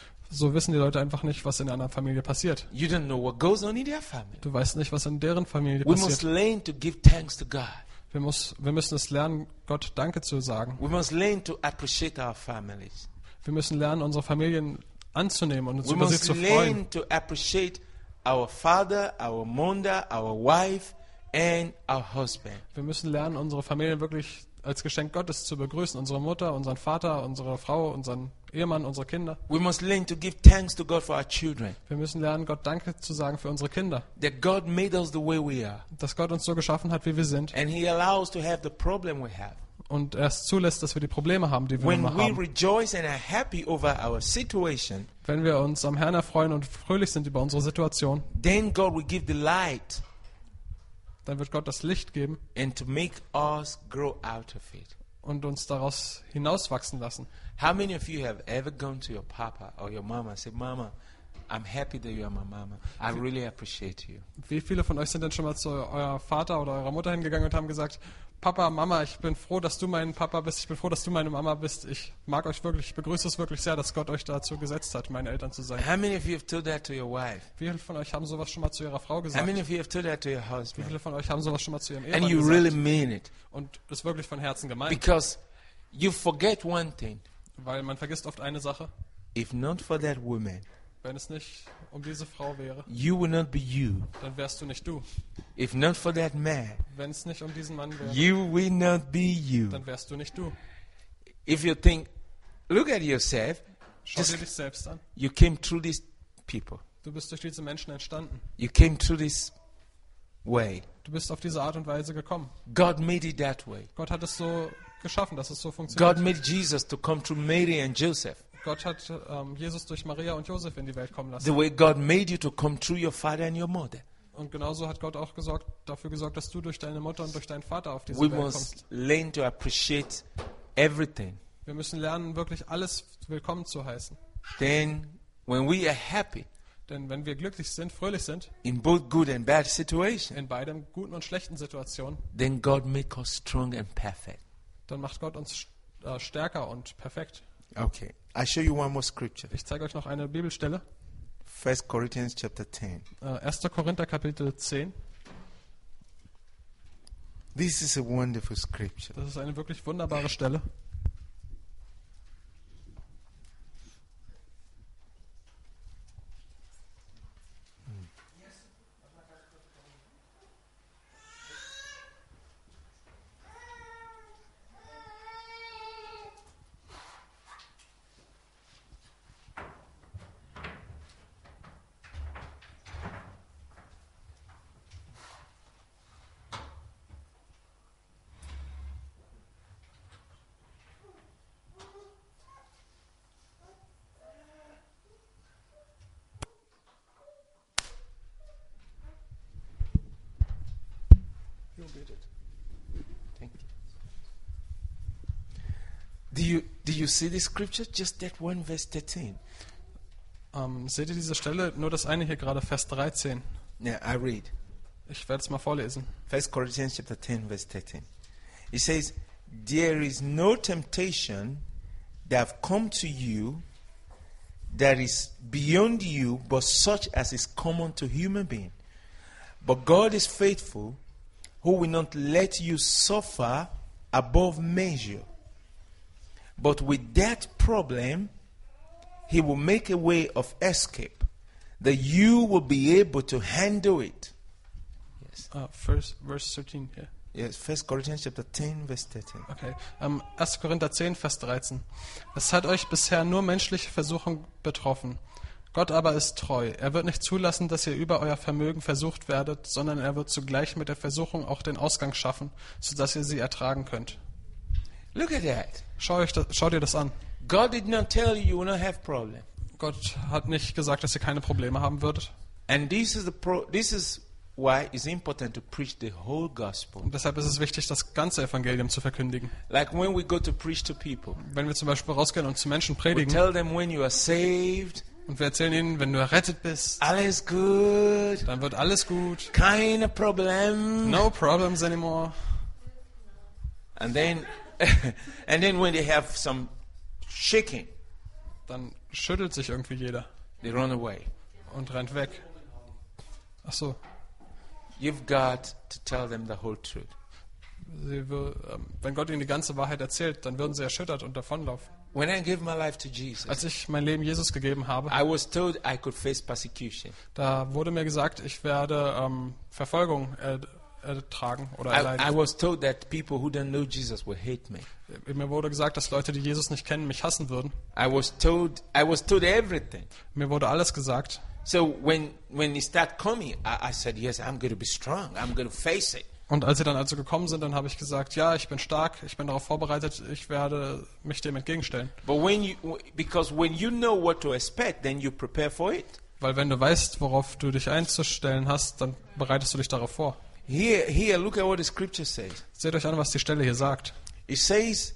So wissen die Leute einfach nicht, was in einer Familie passiert. You don't know what goes on in their family. Du weißt nicht, was in deren Familie We must passiert. learn to give thanks to God. Wir, muss, wir müssen es lernen, Gott Danke zu sagen. We must learn to appreciate our families. Wir müssen lernen, unsere Familien anzunehmen und uns We über sie must zu freuen. learn to appreciate our father, our mother, our wife, and our husband. Wir müssen lernen, unsere Familien wirklich als Geschenk Gottes zu begrüßen. Unsere Mutter, unseren Vater, unsere Frau, unseren Ehemann, unsere Kinder. We must learn to give thanks to God for our children. Wir müssen lernen, Gott Danke zu sagen für unsere Kinder. That God made us the way we are. Dass Gott uns so geschaffen hat, wie wir sind. And He allows to have the problem we have. Und er es zulässt, dass wir die Probleme haben, die wir When immer we haben. rejoice and are happy over our situation, Wenn wir uns am Herrn erfreuen und fröhlich sind über unsere Situation, then God will give the light dann wird Gott das Licht geben and to make us grow out of it. und uns daraus hinauswachsen lassen. How many of you have ever gone to your papa or your mama and said, Mama, I'm happy that you are my mama. I really appreciate you. Wie viele von euch sind denn schon mal zu euer Vater oder eurer Mutter hingegangen und haben gesagt, Papa, Mama, ich bin froh, dass du mein Papa bist, ich bin froh, dass du meine Mama bist. Ich mag euch wirklich, ich begrüße es wirklich sehr, dass Gott euch dazu gesetzt hat, meine Eltern zu sein. How many of you have told that to your wife? Wie viele von euch haben sowas schon mal zu ihrer Frau How gesagt? many of you have told that to your Wie husband? viele von euch haben sowas schon mal zu ihrem And Ehemann you gesagt? really mean it. Und das wirklich von Herzen gemeint. Because you forget one thing. Weil man vergisst oft eine Sache. If not for that woman, Wenn es nicht um diese Frau wäre, you will not be you. dann wärst du nicht du. If not for that man, Wenn es nicht um diesen Mann wäre, you will not be you. dann wärst du nicht du. If you think, look at yourself, Schau dir just dich selbst an. you came through these people. Du bist durch diese Menschen entstanden. You came through this way. Du bist auf diese Art und Weise gekommen. God made it that way. Gott hat es so geschaffen, dass es so funktioniert. God made Jesus to come through Mary and Joseph. Gott hat ähm, Jesus durch Maria und Josef in die Welt kommen The lassen. way God made you to come through your father and your mother. Und genauso hat Gott auch gesorgt, dafür gesorgt, dass du durch deine Mutter und durch deinen Vater auf diese We Welt must kommst. learn to appreciate everything. Wir müssen lernen, wirklich alles willkommen zu heißen. Then, when we are happy Denn wenn wir glücklich sind, fröhlich sind, in both good and bad situations, in beiden guten und schlechten Situationen, then God make us strong and perfect. dann macht Gott uns äh, stärker und perfekt. Okay, I'll show you one more scripture. Ich zeige euch noch eine Bibelstelle. First Corinthians chapter ten. Äh, erster Korinther Kapitel zehn. This is a wonderful scripture. Das ist eine wirklich wunderbare Stelle. Thank you. Do you do you see the scripture? Just that one verse thirteen. Ähm, seht ihr diese Stelle? Nur das eine hier gerade, Vers dreizehn. Yeah, I read. Ich werde es mal vorlesen. First Corinthians chapter ten, verse thirteen. It says, "There is no temptation that have come to you that is beyond you, but such as is common to human being. But God is faithful, who will not let you suffer above measure. But with that problem, He will make a way of escape, that you will be able to handle it." Yes. Ah, Vers, Verse dreizehn hier. Yes, First Corinthians chapter ten, verse thirteen. Okay. Ähm, erster Korinther zehn, Vers dreizehn. Es hat euch bisher nur menschliche Versuchung betroffen. Gott aber ist treu. Er wird nicht zulassen, dass ihr über euer Vermögen versucht werdet, sondern er wird zugleich mit der Versuchung auch den Ausgang schaffen, sodass ihr sie ertragen könnt. Look at that. Schau euch das, schau dir das an. God did not tell you you will not have problem. Gott hat nicht gesagt, dass ihr keine Probleme haben würdet. And this is the pro this is why it's important to preach the whole gospel. Und deshalb ist es wichtig, das ganze Evangelium zu verkündigen. Like when we go to preach to people, Wenn wir zum Beispiel rausgehen und zu Menschen we predigen tell them when you are saved, und wir erzählen ihnen, wenn du errettet bist, alles good, dann wird alles gut. kind of problem. No problems anymore. And then and then when they have some shaking, Dann schüttelt sich irgendwie jeder they run away. und rennt weg. Ach so. You've got to tell them the whole truth. Sie will, ähm, wenn Gott ihnen die ganze Wahrheit erzählt, dann würden sie erschüttert und davonlaufen. When I gave my life to Jesus, Als ich mein Leben Jesus gegeben habe, I was told I could face persecution. da wurde mir gesagt, ich werde ähm, Verfolgung er, ertragen oder I, I erleiden. was told that people who don't know Jesus will hate me. Mir wurde gesagt, dass Leute, die Jesus nicht kennen, mich hassen würden. I was told I was told everything. Mir wurde alles gesagt. So when when it started coming, I, I said, yes, I'm going to be strong. I'm going to face it. Und als sie dann also gekommen sind, dann habe ich gesagt, ja, ich bin stark, ich bin darauf vorbereitet, ich werde mich dem entgegenstellen. But when you because when you know what to expect, then you prepare for it. Weil wenn du weißt, worauf du dich einzustellen hast, dann bereitest du dich darauf vor. Here here look at what the scripture says. Seht euch an, was die Stelle hier sagt. It says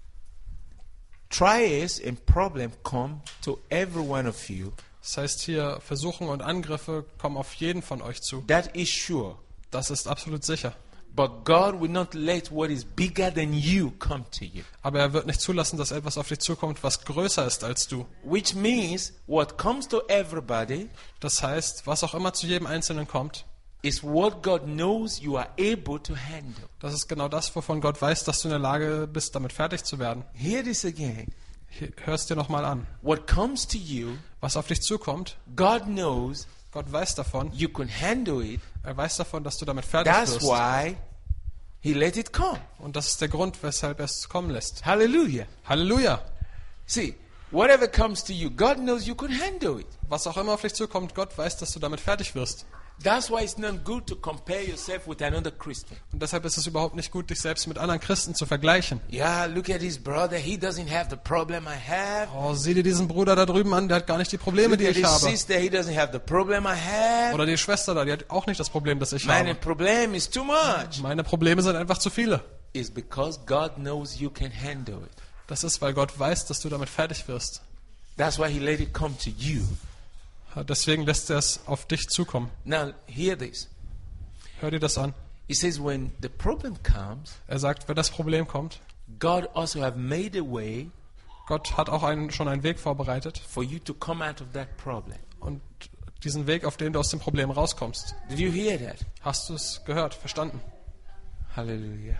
trials and problems come to every one of you. Das heißt hier, Versuchungen und Angriffe kommen auf jeden von euch zu. That is sure. Das ist absolut sicher. But God will not let what is bigger than you come to you. Aber er wird nicht zulassen, dass etwas auf dich zukommt, was größer ist als du. Which means what comes to everybody Das heißt, was auch immer zu jedem Einzelnen kommt, is what God knows you are able to handle. das ist genau das, wovon Gott weiß, dass du in der Lage bist, damit fertig zu werden. Hear this again. Hörst dir nochmal an. What comes to you, Was auf dich zukommt, God knows Gott weiß davon. you can handle it. Er weiß davon, dass du damit fertig That's wirst. why He let it come. Und das ist der Grund, weshalb er es kommen lässt. Hallelujah. Halleluja! See, whatever comes to you, God knows you can handle it. Was auch immer auf dich zukommt, Gott weiß, dass du damit fertig wirst. That's why it's not good to compare yourself with another Christian. Und deshalb ist es überhaupt nicht gut, dich selbst mit anderen Christen zu vergleichen. Yeah, look at his brother. He doesn't have the problem I have. Oh, sieh dir diesen Bruder da drüben an, der hat gar nicht die Probleme, Look die at ich his habe. sister. He doesn't have the problem I have. Oder die Schwester da, die hat auch nicht das Problem, das ich Meine habe. problem is too much. Meine Probleme sind einfach zu viele. It's because God knows you can handle it. Das ist, weil Gott weiß, dass du damit fertig wirst. That's why He let it come to you. Deswegen lässt er es auf dich zukommen. Now, hear this. Hör dir das an. He says when the problem comes, Er sagt, wenn das Problem kommt, God also have made a way Gott hat auch einen, schon einen Weg vorbereitet. for you to come out of that problem. Und diesen Weg, auf dem du aus dem Problem rauskommst. Did you hear that? Hast du es gehört, verstanden? Hallelujah.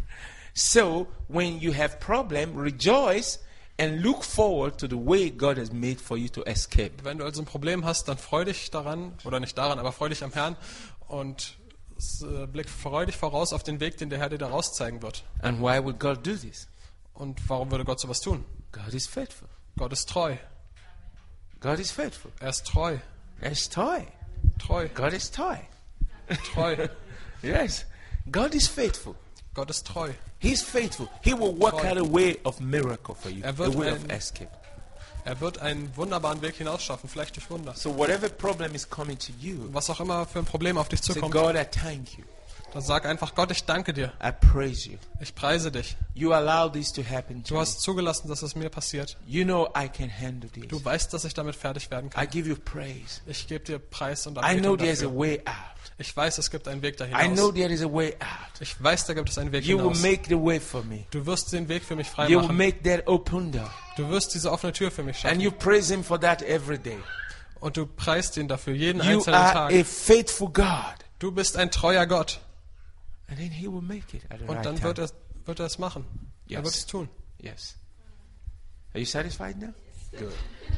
So, when you have problem, rejoice and look forward to the way God has made for you to escape. Wenn du also ein Problem hast, dann freu dich daran, oder nicht daran, aber freu dich am Herrn und äh, blick freudig voraus auf den Weg, den der Herr dir da rauszeigen wird. And why would God do this? Und warum würde Gott sowas tun? God is faithful. Gott ist treu. God is faithful. Er ist treu. Er ist treu. Treu. God is treu. Treu. Yes. God is faithful. Gott ist treu. He's faithful. He will work Treu. out a way of miracle for you. Er A wird way of ein- escape. Er wird einen wunderbaren Weg hinausschaffen, vielleicht durch Wunder. So whatever problem is coming to you, Was auch immer für ein Problem auf dich say, zukommt, God, I thank you. Dann sag einfach, Gott, ich danke dir. I praise you. Ich preise dich. You allow this to happen to Du me. hast zugelassen, dass es mir passiert. You know I can handle this. Du weißt, dass ich damit fertig werden I kann. give you praise. Ich gebe dir Preis und I know Anbetung there's a dafür. way out. Ich weiß, es gibt einen Weg da I know hinaus. there is a way out. Ich weiß, da gibt es einen Weg You will hinaus. make the way for me. Du wirst den Weg für mich frei You will machen. make that open door. Du wirst diese offene Tür für mich And schaffen. you praise him for that every day. Und du preist ihn dafür jeden You einzelnen are Tag. a faithful God. Du bist ein treuer Gott. And then he will make it at the Und right dann wird time. er, wird er es machen. Er Yes. wird es tun. Yes. Are you satisfied now? Good.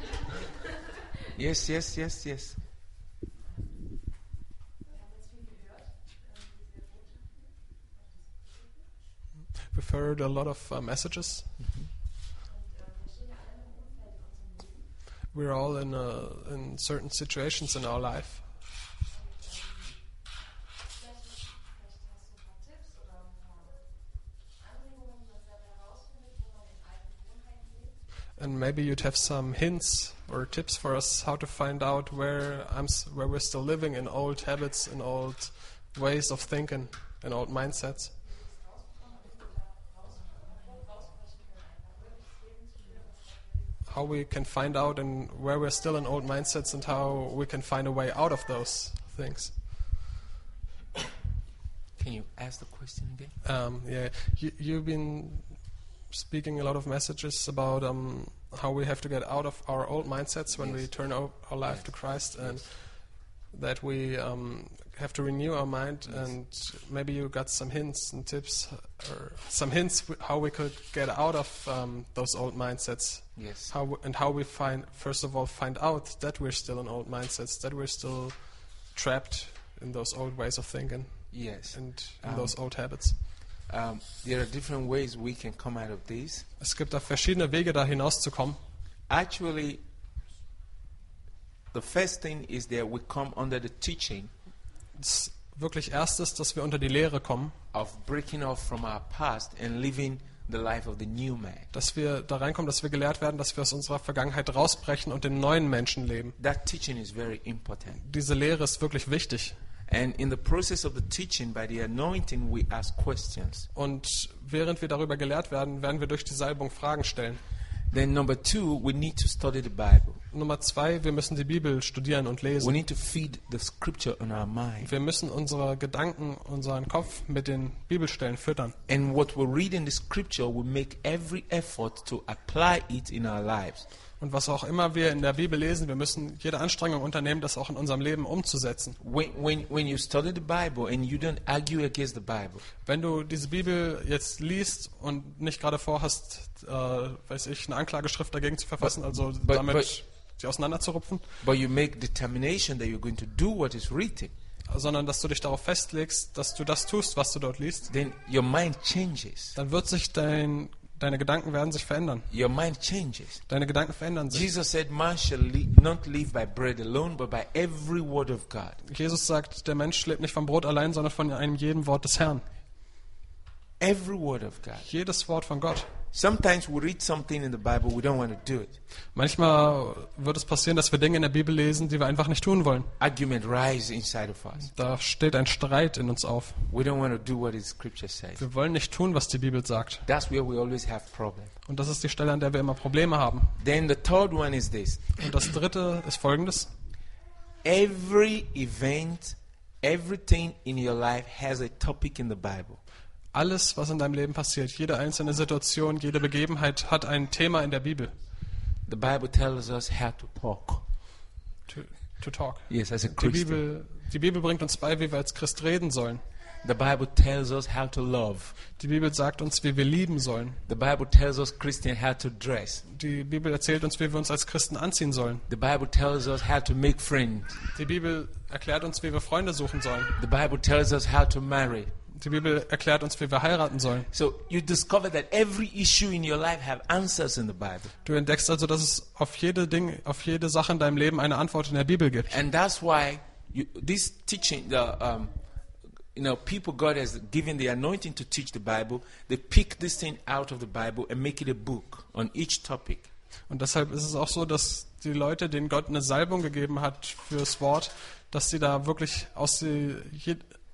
Yes, yes, yes, yes. We've heard a lot of uh, messages. We're all in, uh, in certain situations in our life. And maybe you'd have some hints or tips for us how to find out where I'm, s- where we're still living in old habits, in old ways of thinking, in old mindsets. How we can find out and where we're still in old mindsets and how we can find a way out of those things. Can you ask the question again? Um, yeah, you, you've been speaking a lot of messages about um, how we have to get out of our old mindsets when we Yes. turn o- our life Yes. to Christ, and Yes. that we um, have to renew our mind. Yes. And maybe you got some hints and tips, or some hints w- how we could get out of um, those old mindsets. Yes. How w- and how we find, first of all, find out that we're still in old mindsets, that we're still trapped in those old ways of thinking Yes. and in Um, those old habits. Um, there are different ways we can come out of this. Es gibt da verschiedene Wege, da hinauszukommen. Actually, the first thing is that we come under the teaching Das wirklich Erste ist, dass wir unter die Lehre kommen, of breaking off from our past and living the life of the new man. dass wir da reinkommen, dass wir gelehrt werden, dass wir aus unserer Vergangenheit rausbrechen und den neuen Menschen leben. That teaching is very important. Diese Lehre ist wirklich wichtig. And in the process of the teaching, by the anointing, we ask questions. Und während wir darüber gelehrt werden, werden wir durch die Salbung Fragen stellen. Then number two, we need to study the Bible. Nummer zwei, wir müssen die Bibel studieren und We lesen. need to feed the scripture on our mind. Wir müssen unsere Gedanken, unseren Kopf mit den Bibelstellen füttern. And what we read in the scripture, we make every effort to apply it in our lives. Und was auch immer wir in der Bibel lesen, wir müssen jede Anstrengung unternehmen, das auch in unserem Leben umzusetzen. When, when, when you study the Bible and you don't argue against the Bible, Wenn du diese Bibel jetzt liest und nicht gerade vorhast, äh, weiß ich, eine Anklageschrift dagegen zu verfassen, also but- damit but- sie auseinanderzurupfen, but you make determination that you're going to do what is written, sondern dass du dich darauf festlegst, dass du das tust, was du dort liest, then your mind changes. dann wird sich dein, deine Gedanken werden sich verändern. Your mind changes. Deine Gedanken verändern sich. Jesus said, man shall li- not live by bread alone, but by every word of God. Jesus sagt, der Mensch lebt nicht vom Brot allein, sondern von einem jeden Wort des Herrn. Every word of God. Jedes Wort von Gott. Sometimes we read something in the Bible, we don't want to do it. Manchmal wird es passieren, dass wir Dinge in der Bibel lesen, die wir einfach nicht tun wollen. Argument rises inside of us. Da steht ein Streit in uns auf. We don't want to do what the scripture says. Wir wollen nicht tun, was die Bibel sagt. That's where we always have problems. Und das ist die Stelle, an der wir immer Probleme haben. Then the third one is this. Und das dritte ist folgendes. Every event, everything in your life has a topic in the Bible. Alles, was in deinem Leben passiert, jede einzelne Situation, jede Begebenheit hat ein Thema in der Bibel. The Bible tells us how to talk. To, to talk. Yes, as a Die Christian. Bibel, die Bibel bringt uns bei, wie wir als Christ reden sollen. The Bible tells us how to love. Die Bibel sagt uns, wie wir lieben sollen. The Bible tells us Christian how to dress. Die Bibel erzählt uns, wie wir uns als Christen anziehen sollen. The Bible tells us how to make friends. Die Bibel erklärt uns, wie wir Freunde suchen sollen. The Bible tells us how to marry. Die Bibel erklärt uns, wie wir heiraten sollen. So you discover that every issue in your life have answers in the Bible. Du entdeckst also, dass es auf jede Ding, auf jede Sache in deinem Leben eine Antwort in der Bibel gibt. And that's why you, this teaching, the um, you know, people God has given the anointing to teach the Bible, they pick this thing out of the Bible and make it a book on each topic. Und deshalb ist es auch so, dass die Leute, denen Gott eine Salbung gegeben hat fürs Wort, dass sie da wirklich aus, die, je,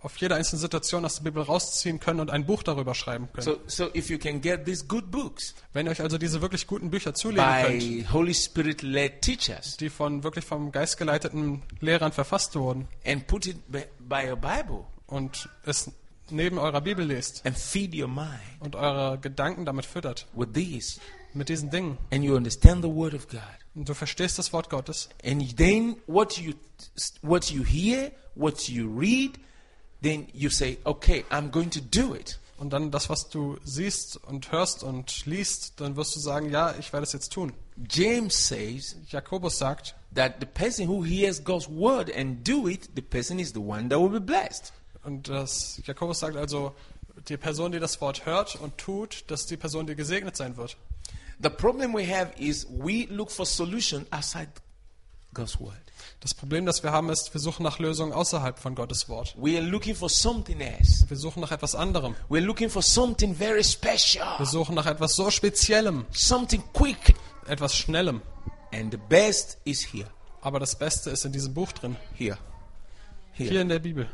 auf jede einzelne Situation aus der Bibel rausziehen können und ein Buch darüber schreiben können. So, so if you can get these good books Wenn ihr euch also diese wirklich guten Bücher zulegen könnt, by Holy Spirit-led teachers die von wirklich vom geistgeleiteten Lehrern verfasst wurden, and put it by, by your Bible und es neben eurer Bibel lest and feed your mind und eure Gedanken damit füttert, with these, mit diesen Dingen, and you understand the Word of God, und du verstehst das Wort Gottes, and then what you what you hear, what you read, then you say, okay, I'm going to do it. und dann das, was du siehst und hörst und liest, dann wirst du sagen, ja, ich werde es jetzt tun. James says Jakobus sagt, that the person who hears God's word and do it, the person is the one that will be blessed. und das, Jakobus sagt also, die Person, die das Wort hört und tut, das ist die Person, die gesegnet sein wird. The problem we have is we look for solution outside God's word. Das Problem, das wir haben, ist, wir suchen nach Lösungen außerhalb von Gottes Wort. We are looking for something else. Wir suchen nach etwas anderem. We're looking for something very special, Wir suchen nach etwas so Speziellem, something quick. etwas Schnellem. And the best is here. Aber das Beste ist in diesem Buch drin, Here. hier Here. in der Bibel.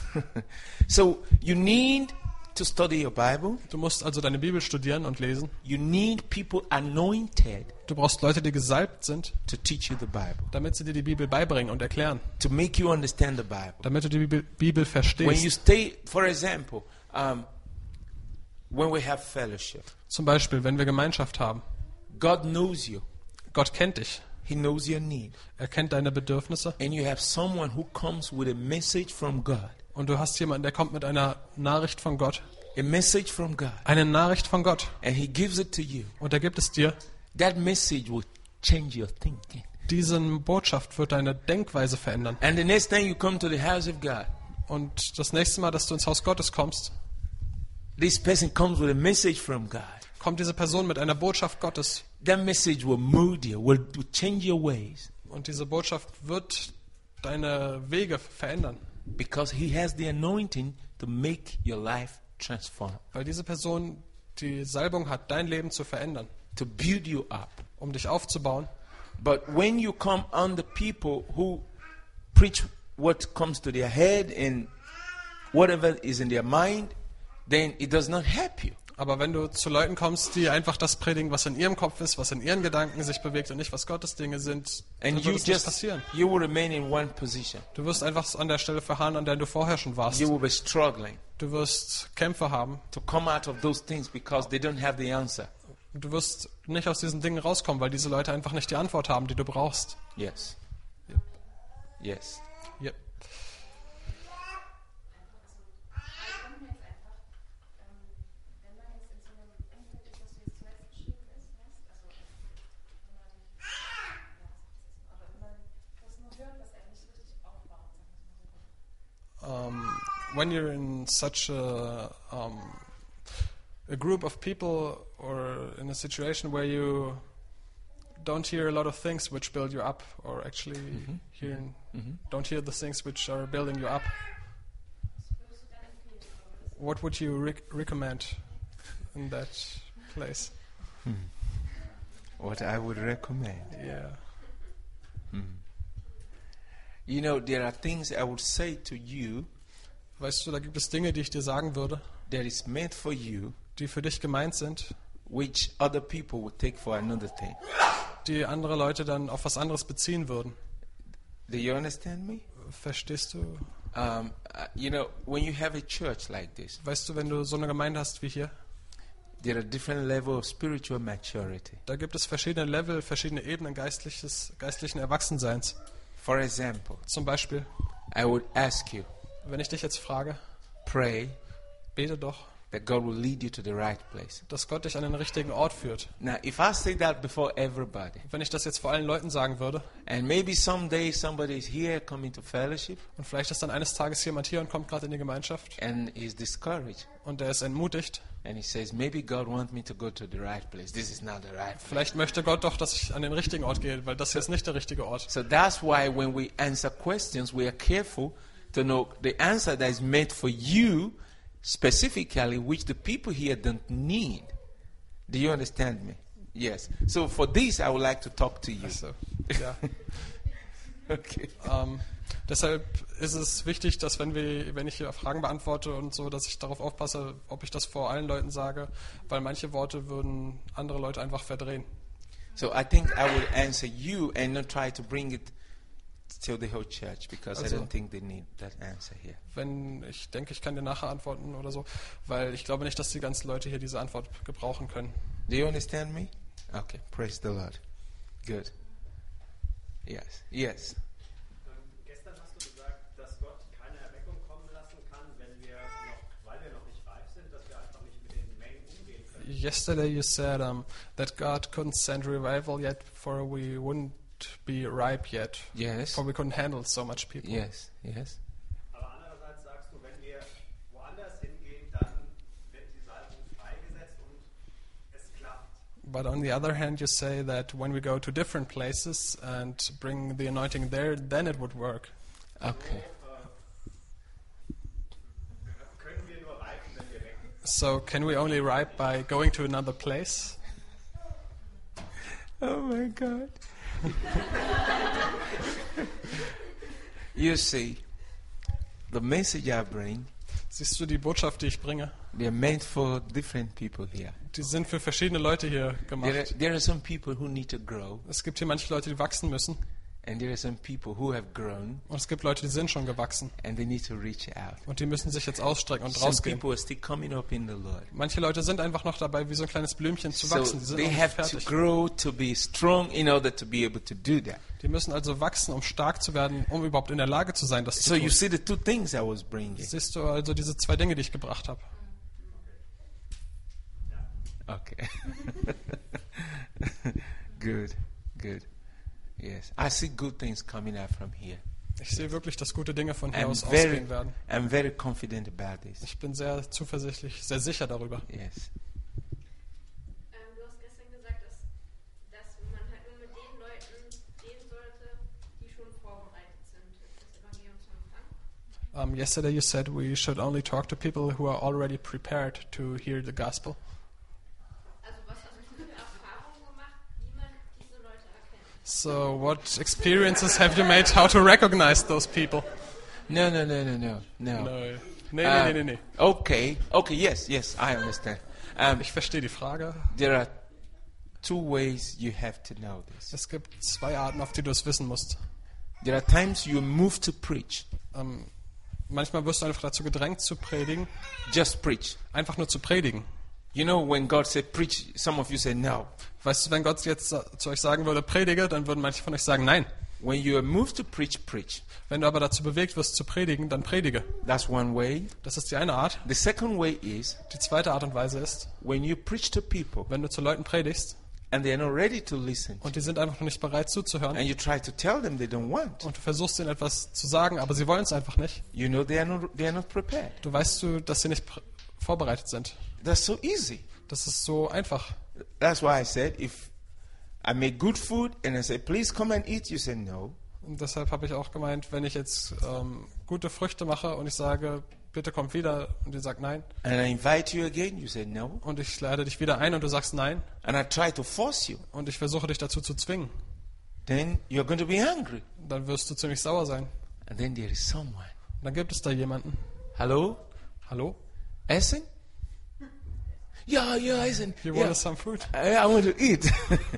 So you need to study your Bible. Du musst also deine Bibel studieren und lesen. You need people anointed Du brauchst Leute, die gesalbt sind, to teach you the Bible, damit sie dir die Bibel beibringen und erklären, to make you understand the Bible. damit du die Bibel, Bibel When you verstehst. stay, for example, um, when we have fellowship, Zum Beispiel, wenn wir Gemeinschaft haben. God knows you. Gott kennt dich. He knows your need. Er kennt deine Bedürfnisse. And you have someone who comes with a message from God. Und du hast jemanden, der kommt mit einer Nachricht von Gott. A message from God. Eine Nachricht von Gott. And He gives it to you. Und er gibt es dir. That message will change your thinking. Diese Botschaft wird deine Denkweise verändern. And the next time you come to the house of God, Und das nächste Mal, dass du ins Haus Gottes kommst, this person comes with a message from God. kommt diese Person mit einer Botschaft Gottes. That message will mold you, will, will change your ways. Und diese Botschaft wird deine Wege verändern. Because He has the anointing to make your life transform, Weil diese Person die Salbung hat, dein Leben zu verändern, to build you up. um dich aufzubauen. But when you come under people who preach what comes to their head and whatever is in their mind, then it does not help you. Aber wenn du zu Leuten kommst, die einfach das predigen, was in ihrem Kopf ist, was in ihren Gedanken sich bewegt und nicht, was Gottes Dinge sind, dann And wird you es nicht just, passieren. you will remain in one position. Du wirst einfach an der Stelle verharren, an der du vorher schon warst. You will be struggling Du wirst Kämpfe haben. to come out of those things because they don't have the answer. Du wirst nicht aus diesen Dingen rauskommen, weil diese Leute einfach nicht die Antwort haben, die du brauchst. Yes. Yes. Yep. Um, when you're in such a, um, a group of people or in a situation where you don't hear a lot of things which build you up, or actually hearing, don't hear the things which are building you up, what would you rec- recommend in that place? What I would recommend. Yeah. You know, there are things I would say to you Weißt du, da gibt es Dinge, die ich dir sagen würde, that is meant for you, die für dich gemeint sind, which other people would take for another thing. die andere Leute dann auf was anderes beziehen würden. Do you understand me? Verstehst du? Um, uh, you know, when you have a church like this, Weißt du, wenn du so eine Gemeinde hast wie hier, there are different levels of spiritual maturity. da gibt es verschiedene Level, verschiedene Ebenen geistliches, geistlichen Erwachsenseins. For example, Zum Beispiel, I would ask you, wenn ich dich jetzt frage, pray bete doch, that God will lead you to the right place. dass Gott dich an den richtigen Ort führt. Now, if I say that before everybody, Wenn ich das jetzt vor allen Leuten sagen würde, and maybe someday somebody is here coming to fellowship und vielleicht ist dann eines Tages jemand hier und kommt gerade in die Gemeinschaft and is discouraged, und der ist entmutigt, and he says, maybe God wants me to go to the right place. This is not the right place. vielleicht möchte Gott doch, dass ich an den richtigen Ort gehe, weil das hier ist nicht der richtige Ort. So that's why when we answer questions, we are careful to know the answer that is meant for you specifically, which the people here don't need. Do you understand me? Yes. So for this, I would like to talk to you. Also, ja. Okay. Ähm, deshalb ist es wichtig, dass wenn wir, wenn ich hier Fragen beantworte und so, dass ich darauf aufpasse, ob ich das vor allen Leuten sage, weil manche Worte würden andere Leute einfach verdrehen. So I think I will answer you and not try to bring it to the whole church because I Also- don't think they need that answer here. Wenn ich denke, ich kann dir nachher antworten oder so, weil ich glaube nicht, dass die ganzen Leute hier diese Antwort gebrauchen können. Do you understand me? Okay, praise the Lord. Good. Yes, yes. Ähm, gestern hast du gesagt, dass Gott keine Erweckung kommen lassen kann, wenn wir noch, weil wir noch nicht reif sind, dass wir einfach nicht mit den Mengen umgehen können. Yesterday you said um, that God couldn't send revival yet, for we wouldn't be ripe yet, Yes. for we couldn't handle so much people. Yes, yes. Aber andererseits sagst du, wenn wir woanders hingehen, dann wird die Salbung freigesetzt und es klappt. But on the other hand, you say that when we go to different places and bring the anointing there, then it would work. Okay. Können wir nur reifen, wenn wir weg sind? So can we only ripe by going to another place? Oh my God. You see, the message I bring, Siehst du die Botschaft, die ich bringe? they're meant for different people here. Die sind für verschiedene Leute hier There are, gemacht. there are some people who need to grow, Es gibt hier manche Leute, die wachsen müssen. and there are some people who have grown, Und es gibt Leute, die sind schon gewachsen. and they need to reach out. Und die müssen sich jetzt ausstrecken und Some rausgehen. people are still coming up in the Lord. Manche Leute sind einfach noch dabei, wie so ein kleines Blümchen zu So wachsen. Die sind noch they nicht have to fertig. grow to be strong in order to be able to do that. Die müssen also wachsen, um stark zu werden, um überhaupt in der Lage zu sein, das So zu you tun. see the two things I was bringing. Siehst du also diese zwei Dinge, die ich gebracht habe. Okay. Good, good. Yes, I see good things coming out from here. Ich sehe wirklich, dass gute Dinge von hier I'm aus very, ausgehen werden. I'm very confident about this. Ich bin sehr zuversichtlich, sehr sicher darüber. Yes. Ähm, du hast gestern gesagt, dass, dass man halt nur mit den Leuten reden sollte, die schon vorbereitet sind, das Evangelium zu empfangen. Um, yesterday you said we should only talk to people who are already prepared to hear the gospel. Also was hast du für Erfahrungen gemacht, wie man diese Leute erkennt? So what experiences have you made how to recognize those people? No, no, no, no, no, no. Nee, nee, Uh, nee, nee, nee. Okay, okay, yes, yes, I understand. Um, Ich verstehe die Frage. there are two ways you have to know this. Es gibt zwei Arten, auf die du es wissen musst. There are times you move to preach, Ähm, manchmal wirst du einfach dazu gedrängt zu predigen, just preach. einfach nur zu predigen. You know, when God said preach, some of you say no. Weißt du, wenn Gott jetzt sa- zu euch sagen würde, predige, dann würden manche von euch sagen, nein. When you are moved to preach, preach. Wenn du aber dazu bewegt wirst zu predigen, dann predige. That's one way. Das ist die eine Art. The second way is Die zweite Art und Weise ist, when you preach to people wenn du zu Leuten predigst and they are not ready to listen, und die sind einfach noch nicht bereit zuzuhören and you try to tell them they don't want, und du versuchst ihnen etwas zu sagen, aber sie wollen es einfach nicht, you know they are not, they are not prepared. du weißt du, dass sie nicht pr- vorbereitet sind. That's so easy. Das ist so einfach. That's why I said if I make good food and I say, please come and eat, you say no. Und deshalb habe ich auch gemeint, wenn ich jetzt ähm, gute Früchte mache und ich sage, bitte kommt wieder und die sagt nein And I invite you again, you say no. und ich lade dich wieder ein und du sagst nein And I try to force you, und ich versuche dich dazu zu zwingen, then you're going to be angry. dann wirst du ziemlich sauer sein. And then there is someone. Und dann gibt es da jemanden. Hello? Hallo? Essen? Yeah, yeah, Essen. You Yeah. want some food? I, I want to eat.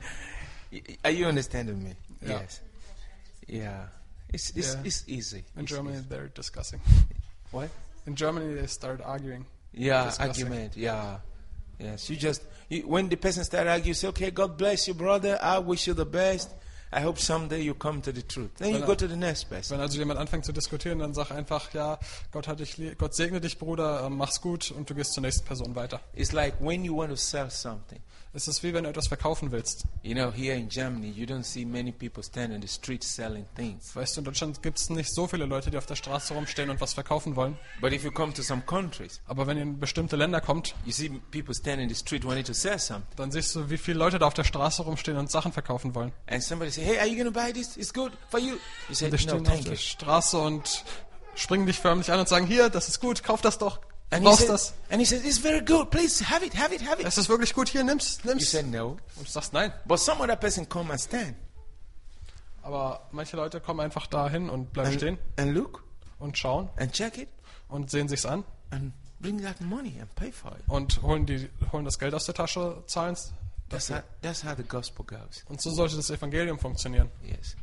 Are you understanding me? Yeah. Yes. Yeah. It's it's Yeah. it's easy. In It's Germany easy. they're discussing. What? In Germany they start arguing. Yeah, Discussing. argument. Yeah. Yes. You just you, when the person start arguing, you say, "Okay, God bless you, brother. I wish you the best. I hope someday you come to the truth." Then you Wenn go er- to the next person. Wenn also jemand anfängt zu diskutieren, dann sag einfach, ja, Gott hat dich, lie- Gott segne dich, Bruder, ähm, mach's gut und du gehst zur nächsten Person weiter. It's like when you want to sell something. Es ist wie wenn du etwas verkaufen willst. You know, here in Germany, you don't see many people stand on the street selling things. Weißt du, in Deutschland gibt es nicht so viele Leute, die auf der Straße rumstehen und was verkaufen wollen. But if you come to some countries, Aber wenn ihr in bestimmte Länder kommt, you see people stand in the street wanting to sell something. dann siehst du, wie viele Leute da auf der Straße rumstehen und Sachen verkaufen wollen. And somebody say, "Hey, are you going to buy this? It's good for you." You say, Und die "No, stehen auf thank der you." Straße und springen dich förmlich an und sagen, hier, das ist gut, kauf das doch. Du And he, brauchst said, das. and he says, "It's very good. Please have it, have it, have it." Es ist wirklich gut, hier, nimm's, You nimm's. said no. Und du sagst nein. But some other person come and stand. Aber manche Leute kommen einfach dahin und bleiben and, stehen and look und schauen and check it und sehen sich's an and bring that money and pay for it. und holen die holen das Geld aus der Tasche, zahlen es. That's how, that's how the gospel goes. Und so sollte das Evangelium funktionieren. Yes.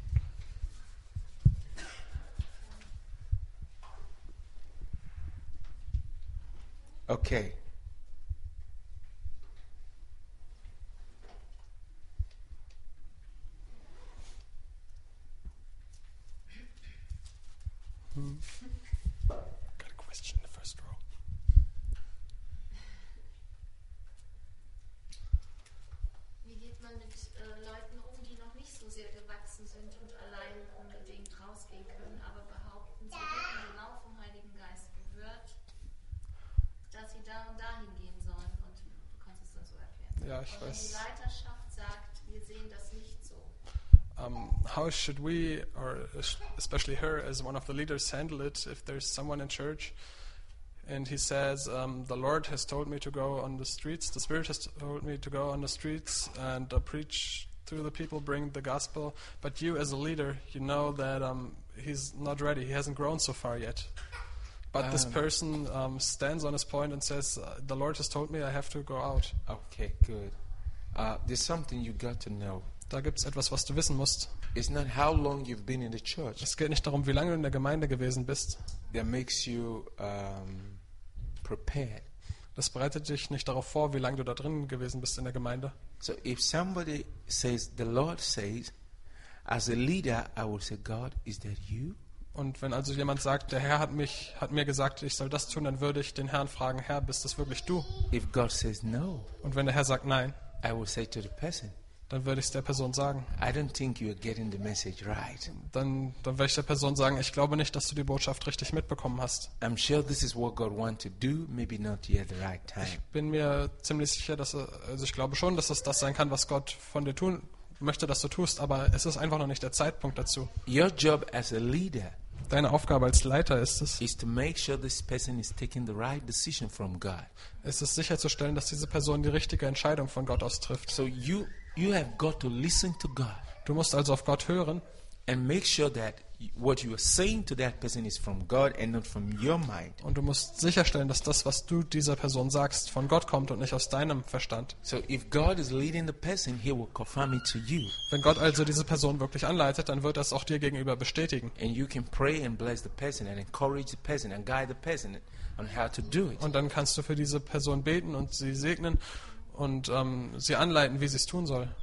Okay. Got a question in the first row. Wie geht man mit äh, Leuten um, die noch nicht so sehr gewachsen sind und allein unbedingt rausgehen können, aber behaupten, sie hätten genau vom Heiligen Geist gehört, dass sie da und dahin gehen sollen, und du kannst es dann so erklären. Ja, ich und wenn die weiß. Leiterschaft sagt, wir sehen das nicht so. Um, how should we, or especially her as one of the leaders, handle it if there's someone in church and he says, um, the Lord has told me to go on the streets, the Spirit has told me to go on the streets and uh, preach to the people, bring the gospel, but you as a leader, you know that um, he's not ready, he hasn't grown so far yet. But this Um. person um, stands on his point and says, uh, the Lord has told me I have to go out. Okay, good. Uh, there's something you got to know. Da gibt es etwas, was du wissen musst. It's not how long you've been in the church Es geht nicht darum, wie lange du in der Gemeinde gewesen bist. that makes you um, prepared. Das bereitet dich nicht darauf vor, wie lange du da drin gewesen bist in der Gemeinde. So if somebody says, the Lord says, as a leader, I will say, God, is that you? Und wenn also jemand sagt, der Herr hat mich, hat mir gesagt, ich soll das tun, dann würde ich den Herrn fragen, Herr, bist das wirklich du? If God says no, Und wenn der Herr sagt nein, I will say to the person, dann würde ich es der Person sagen. I don't think you are getting the message right. Dann, dann würde ich der Person sagen, ich glaube nicht, dass du die Botschaft richtig mitbekommen hast. I'm sure this is what God wants to do, maybe not yet the right time. Ich bin mir ziemlich sicher, dass er, also ich glaube schon, dass es das sein kann, was Gott von dir tun möchte, dass du tust, aber es ist einfach noch nicht der Zeitpunkt dazu. Your job as a leader Deine Aufgabe als Leiter ist es, is to make sure this person is taking the right decision from God. ist es sicherzustellen, dass diese Person die richtige Entscheidung von Gott aus trifft. So you you have got to listen to God Du musst also auf Gott hören and make sure that what you are saying to that person is from God and not from your mind. und du musst sicherstellen, dass das, was du dieser Person sagst, von Gott kommt und nicht aus deinem Verstand. So if God is leading the person, he will confirm it to you. Wenn Gott also diese Person wirklich anleitet, dann wird er es auch dir gegenüber bestätigen. And you can pray and bless the person and encourage the person and guide the person on how to do it. Und dann kannst du für diese Person beten und sie segnen und ähm, sie anleiten, wie sie es tun soll.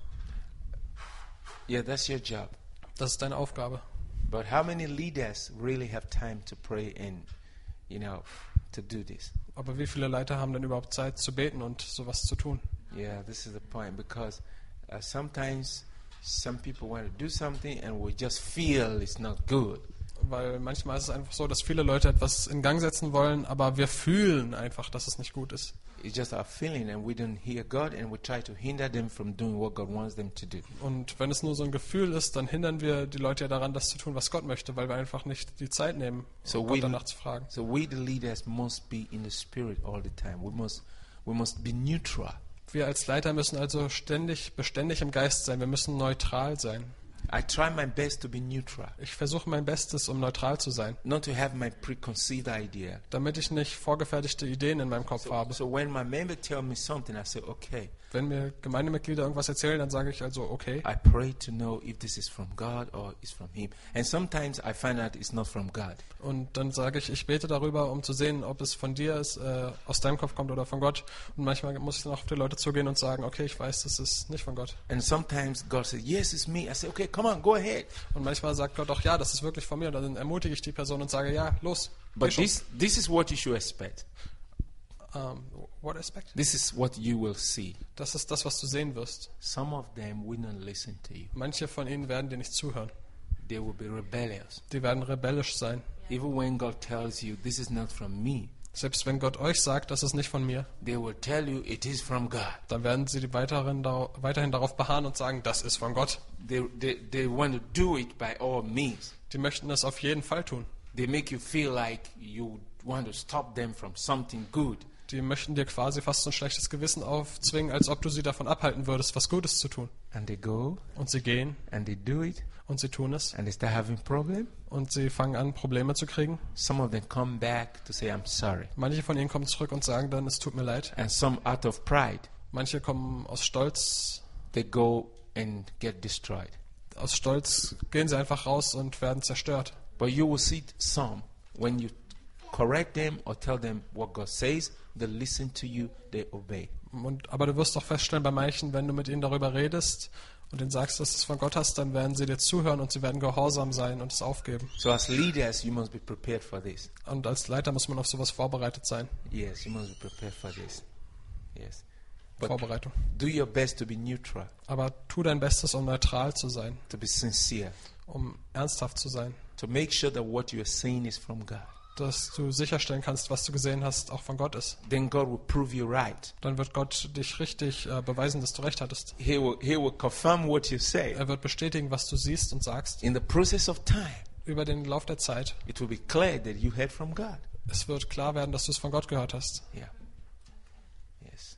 Yeah, that's your job. Das ist deine Aufgabe. But how many leaders really have time to pray and, you know, to do this? Aber wie viele Leiter haben denn überhaupt Zeit zu beten und sowas zu tun? Yeah, this is the point, because uh, sometimes some people want to do something and we just feel it's not good. Weil manchmal ist es einfach so, dass viele Leute etwas in Gang setzen wollen, aber wir fühlen einfach, dass es nicht gut ist. It's just our feeling, and we don't hear God, and we try to hinder them from doing what God wants them to do. Und wenn es nur so ein Gefühl ist, dann hindern wir die Leute ja daran, das zu tun, was Gott möchte, weil wir einfach nicht die Zeit nehmen, So Gott we, danach zu fragen. so we the leaders must be in the spirit all the time. We must, we must be neutral. Wir als Leiter müssen also ständig, beständig im Geist sein. Wir müssen neutral sein. I try my best to be neutral, Ich versuche mein Bestes, um neutral zu sein, not to have my preconceived idea. damit ich nicht vorgefertigte Ideen in meinem Kopf So, habe. so when my member tell me something, I say, okay. Wenn mir Gemeindemitglieder irgendwas erzählen, dann sage ich also, okay. I pray to know if this is from God or it's from Him. And sometimes I find out it's not from God. Und dann sage ich, ich bete darüber, um zu sehen, ob es von dir ist, äh, aus deinem Kopf kommt oder von Gott. Und manchmal muss ich dann auch auf die Leute zugehen und sagen, okay, ich weiß, das ist nicht von Gott. And sometimes God says, yes, it's me. I say, okay, come on, go ahead. Und manchmal sagt Gott auch, ja, das ist wirklich von mir. Und dann ermutige ich die Person und sage, ja, los. But geh schon. this, this is what you should expect. Um, what aspect? This is what you will see. Das ist das, was du sehen wirst. Some of them will not listen to you. Manche von ihnen werden dir nicht zuhören. They will be rebellious. Die werden rebellisch sein. Even when God tells you, this is not from me, Selbst wenn Gott euch sagt, das ist nicht von mir, they will tell you it is from God. dann werden sie weiterhin, darauf, weiterhin darauf beharren und sagen, das ist von Gott. They, they, they want to do it by all means. Die möchten das auf jeden Fall tun. They make you feel like you want to stop them from something good. die möchten dir quasi fast so ein schlechtes Gewissen aufzwingen, als ob du sie davon abhalten würdest, was Gutes zu tun. And they go Und sie gehen and they do it und sie tun es and they start having problem. und sie fangen an, Probleme zu kriegen. Some of them come back to say, I'm sorry. Manche von ihnen kommen zurück und sagen dann, es tut mir leid. And some out of pride, Manche kommen aus Stolz. they go and get destroyed. Aus Stolz gehen sie einfach raus und werden zerstört. But you will see some, when you correct them or tell them what God says, they listen to you, they obey. Und, aber du wirst auch feststellen, bei manchen, wenn du mit ihnen darüber redest und ihnen sagst, dass du es von Gott hast, dann werden sie dir zuhören und sie werden gehorsam sein und es aufgeben. So as leaders, you must be prepared for this. Und als Leiter muss man auf sowas vorbereitet sein. Yes, you must be prepared for this. Yes. But Vorbereitung. do your best to be neutral, Aber tu dein Bestes, um neutral zu sein, to be sincere, um ernsthaft zu sein, to make sure that what you are saying is from God. dass du sicherstellen kannst, was du gesehen hast, auch von Gott ist. Then God will prove you right. Dann wird Gott dich richtig äh, beweisen, dass du recht hattest. He will, he will confirm what you say. Er wird bestätigen, was du siehst und sagst. In the process of time, Über den Lauf der Zeit. it will be clear that you heard from God. Es wird klar werden, dass du es von Gott gehört hast. Yeah. Yes.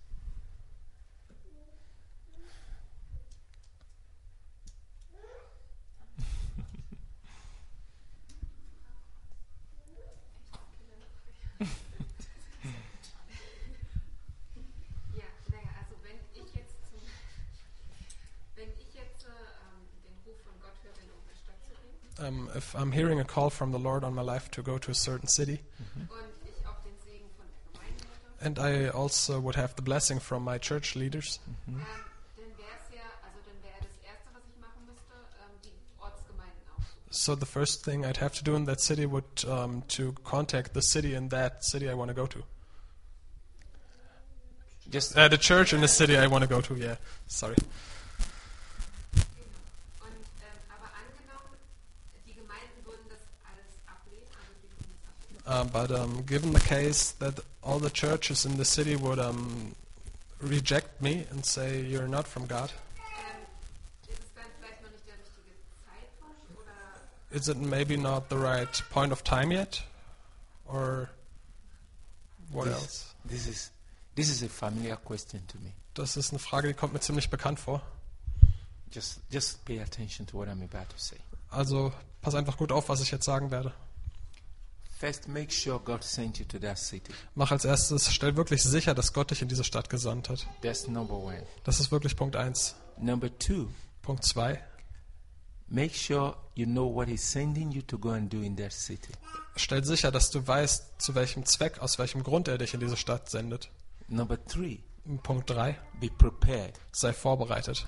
Ja, naja, also wenn ich jetzt zum, wenn ich jetzt ähm, den Ruf von Gott höre, in irgendeine Stadt zu gehen Um, if I'm hearing a call from the Lord on my life to go to a certain city, und ich auch den Segen von der Gemeinde hätte, and I also would have the blessing from my church leaders, ähm, dann wäre es ja, also dann wäre das Erste, was ich machen müsste, ähm, die Ortsgemeinden aufsuchen. so the first thing I'd have to do in that city would um, to contact the city in that city I want to go to. Just Uh, the church in the city I want to go to, yeah. Sorry. Und, ähm, aber angenommen, die Gemeinden würden das alles ablehnen, also die würden es ablehnen. Uh, but um, given the case that all the churches in the city would um, reject me and say you're not from God, Ähm, ist es dann vielleicht noch nicht der richtige Zeitpunkt oder is it maybe not the right point of time yet? Or what this, else? this is this is a familiar question to me. Das ist eine Frage, die kommt mir ziemlich bekannt vor. Just just pay attention to what I'm about to say. Also pass einfach gut auf, was ich jetzt sagen werde. First, make sure God sent you to that city. Mach als erstes, stell wirklich sicher, dass Gott dich in diese Stadt gesandt hat. That's number one. Das ist wirklich Punkt eins. Number two, Punkt zwei. make sure you know what He's sending you to go and do in that city. Stell sicher, dass du weißt, zu welchem Zweck, aus welchem Grund er dich in diese Stadt sendet. Number three, Punkt drei. be prepared. Sei vorbereitet.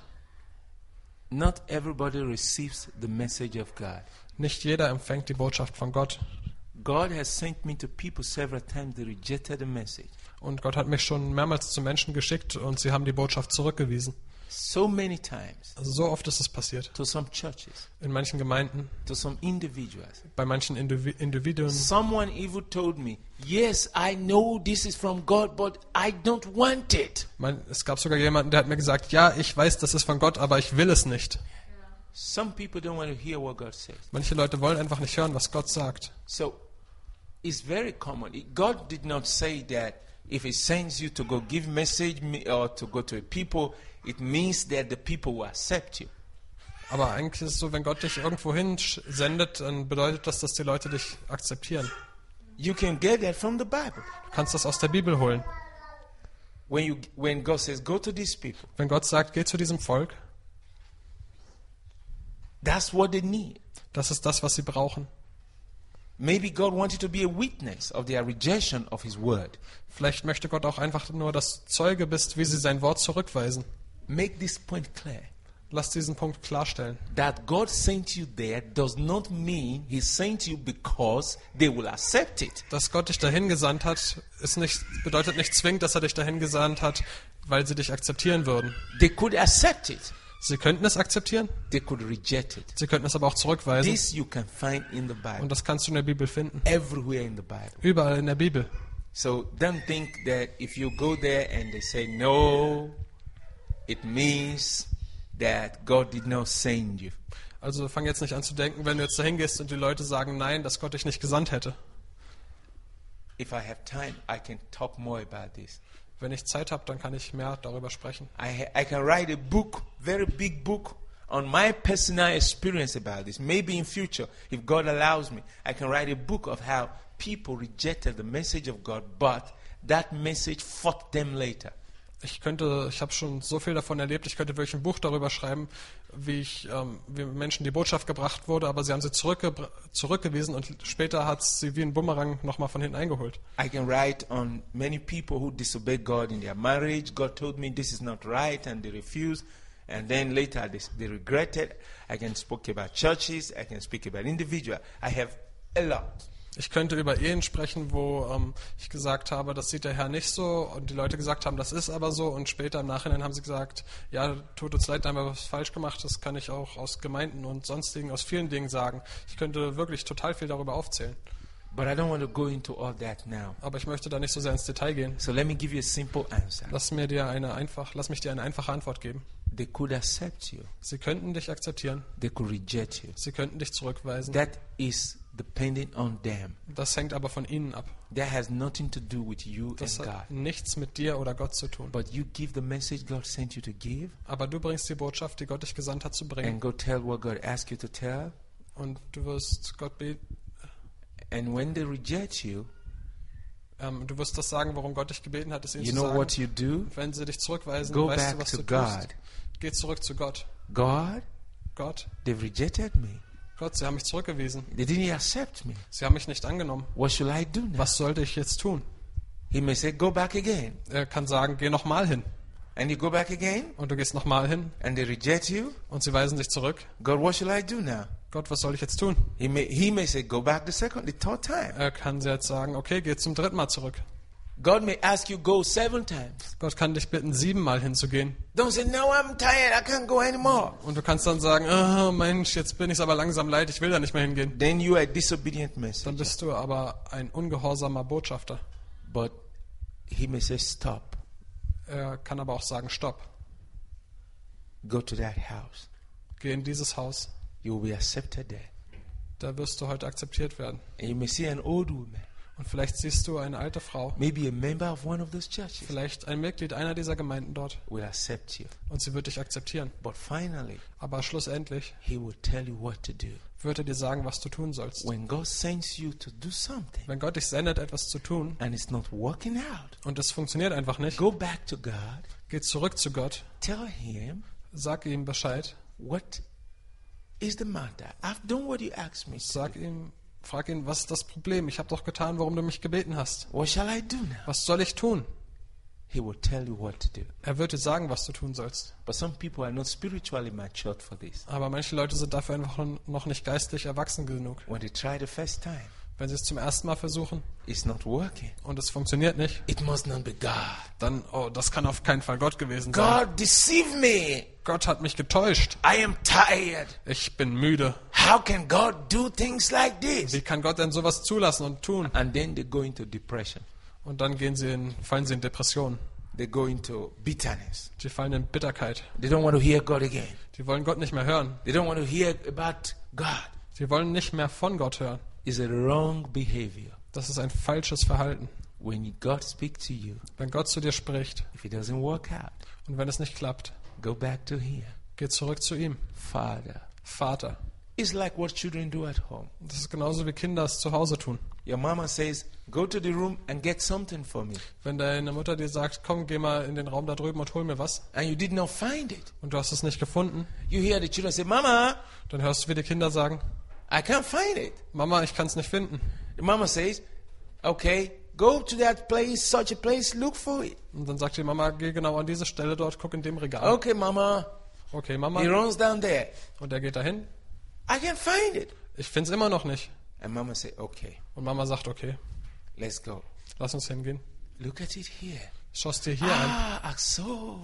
Not everybody receives the message of God. Nicht jeder empfängt die Botschaft von Gott. God has sent me to people several times that rejected the message. Und Gott hat mich schon mehrmals zu Menschen geschickt und sie haben die Botschaft zurückgewiesen. So many times Also so oft ist es passiert. to some churches, In manchen Gemeinden, to some individuals. bei manchen Indivi Individuen. Someone even told me, yes, I know this is from God, but I don't want it. Mein, es gab sogar jemanden, der hat mir gesagt, ja, ich weiß, das ist von Gott, aber ich will es nicht. Some people don't want to hear what God says. Manche Leute wollen einfach nicht hören, was Gott sagt. So it's very common. It- God did not say that if He sends you to go give message me- or to go to a people, it means that the people will accept you. Aber eigentlich ist es so, wenn Gott dich irgendwo hin sch- sendet, dann bedeutet das, dass die Leute dich akzeptieren. You can get that from the Bible. Du kannst das aus der Bibel holen. When you when God says go to these people, Wenn Gott sagt, geh zu diesem Volk, that's what they need. das ist das, was sie brauchen. Maybe God wants you to be a witness of their rejection of His word. Vielleicht möchte Gott auch einfach nur, dass du Zeuge bist, wie sie sein Wort zurückweisen. Make this point clear. Lass diesen Punkt klarstellen. That God sent you there does not mean He sent you because they will accept it. Dass Gott dich dahin gesandt hat, ist nicht, bedeutet nicht zwingend, dass er dich dahin gesandt hat, weil sie dich akzeptieren würden. They could accept it. Sie könnten es akzeptieren, They could reject it. sie könnten es aber auch zurückweisen. This you can find in the Und Bible. das kannst du in der Bibel finden. Everywhere in the Bible. Überall in der Bibel. So don't think that if you go there and they say no, it means that God did not send you. Also fang jetzt nicht an zu denken, wenn du jetzt dahin gehst und die Leute sagen nein, dass Gott dich nicht gesandt hätte. if I have time, I can talk more about this. Wenn ich Zeit habe, dann kann ich mehr darüber sprechen. I, ha- I can write a book, very big book, on my personal experience about this. Maybe in future, if God allows me, I can write a book of how people rejected the message of God, but that message fought them later. Ich könnte, ich habe schon so viel davon erlebt, ich könnte wirklich ein Buch darüber schreiben, wie ich, ähm, wie Menschen die Botschaft gebracht wurde, aber sie haben sie zurückge zurückgewiesen und später hat sie wie ein Bumerang nochmal von hinten eingeholt. I can write on many people who disobeyed God in their marriage. God told me this is not right, and they refused. And then later they, they regretted. I can speak about churches. I can speak about individuals. I have a lot. Ich könnte über Ehen sprechen, wo ähm, ich gesagt habe, das sieht der Herr nicht so und die Leute gesagt haben, das ist aber so und später im Nachhinein haben sie gesagt, ja, tut uns leid, da haben wir was falsch gemacht. Das kann ich auch aus Gemeinden und sonstigen, aus vielen Dingen sagen. Ich könnte wirklich total viel darüber aufzählen. But I don't want to go into all that now. Aber ich möchte da nicht so sehr ins Detail gehen. So let me give you a simple answer. Lass mir dir eine einfach, lass mich dir eine einfache Antwort geben. They could accept you. Sie könnten dich akzeptieren, They could reject you. sie könnten dich zurückweisen. That is depending on them. Das hängt aber von ihnen ab. That has nothing to do with you Das and hat God. nichts mit dir oder Gott zu tun. But you give the message God sent you to give, Aber du bringst die Botschaft, die Gott dich gesandt hat, zu bringen. and go tell what God asked you to tell. Und du wirst Gott beten. And when they reject you, Ähm, du wirst das sagen, worum Gott dich gebeten hat, es ihnen you zu know sagen. what you do? Wenn sie dich zurückweisen, Go weißt back du, was to du God. tust. Geh zurück zu Gott. God, Gott, they've rejected me. Gott, sie haben mich zurückgewiesen. They didn't accept me. Sie haben mich nicht angenommen. What should I do now? Was sollte ich jetzt tun? He may say, go back again. Er kann sagen, geh nochmal hin. And you go back again, Und du gehst nochmal hin and they reject you. und sie weisen dich zurück. God, what should I do now? Gott, was soll ich jetzt tun? He may, he may say, go back the second, the third time. Er kann sie jetzt sagen, okay, geh zum dritten Mal zurück. God may ask you go seven times. Gott kann dich bitten, siebenmal hinzugehen. Don't say, no, I'm tired, I can't go anymore. Und du kannst dann sagen, oh, Mensch, jetzt bin ich aber langsam leid, ich will da nicht mehr hingehen. Then you are a disobedient Dann messenger. bist du aber ein ungehorsamer Botschafter. But he may say, stop, Er kann aber auch sagen, stopp, go to that house. geh in dieses Haus. You will be accepted there. Da wirst du heute akzeptiert werden. And you may see an old woman, Und vielleicht siehst du eine alte Frau, maybe a member of one of those churches, vielleicht ein Mitglied einer dieser Gemeinden dort. will accept you. Und sie wird dich akzeptieren. But finally, Aber schlussendlich he will tell you what to do. wird er dir sagen, was du tun sollst. When God sends you to do something Wenn Gott dich sendet, etwas zu tun, and it's not working out, und es funktioniert einfach nicht, go back to God, geh zurück zu Gott, tell him sag ihm Bescheid, what is the matter. I've done what you asked me to. sag ihm, frag ihn, was ist das Problem? Ich habe doch getan, worum du mich gebeten hast. What shall I do now? Was soll ich tun? He will tell you what to do. Er wird dir sagen, was du tun sollst. But some people are not spiritually matured for this. Aber manche Leute sind dafür einfach noch nicht geistlich erwachsen genug. When they try the first time, Wenn sie es zum ersten Mal versuchen it's not working. und es funktioniert nicht, It must not be God. dann, oh, das kann auf keinen Fall Gott gewesen sein. God deceived me. Gott hat mich getäuscht. I am tired. Ich bin müde. How can God do things like this? Wie kann Gott denn sowas zulassen und tun? And then they go into depression. Und dann gehen sie in, fallen sie in Depressionen. They go into bitterness. Sie fallen in Bitterkeit. They don't want to hear God again. Die wollen Gott nicht mehr hören. They don't want to hear about God. Sie wollen nicht mehr von Gott hören. It's a wrong behavior. Das ist ein falsches Verhalten. When God speaks to you, Wenn Gott zu dir spricht if it doesn't work out, und wenn es nicht klappt, go back to Him. geh zurück zu ihm. Father. Vater. It's like what children do at home. Das ist genauso wie Kinder es zu Hause tun. Your mama says, go to the room and get something for me. Wenn deine Mutter dir sagt, komm, geh mal in den Raum da drüben und hol mir was, And you did not find it. und du hast es nicht gefunden, You hear the children say, Mama, dann hörst du, wie die Kinder sagen, I can't find it. Mama, ich kann es nicht finden. The mama says, okay, go to that place, such a place, look for it. Und dann sagt die Mama, geh genau an diese Stelle dort, guck in dem Regal. Okay, mama. Okay, He Mama. runs down there. Und er geht dahin. I can't find it. Ich finde es immer noch nicht. And mama say, okay, Und Mama sagt, okay, let's go. lass uns hingehen. Look at it here. Schau's dir hier an. Ah, ach so.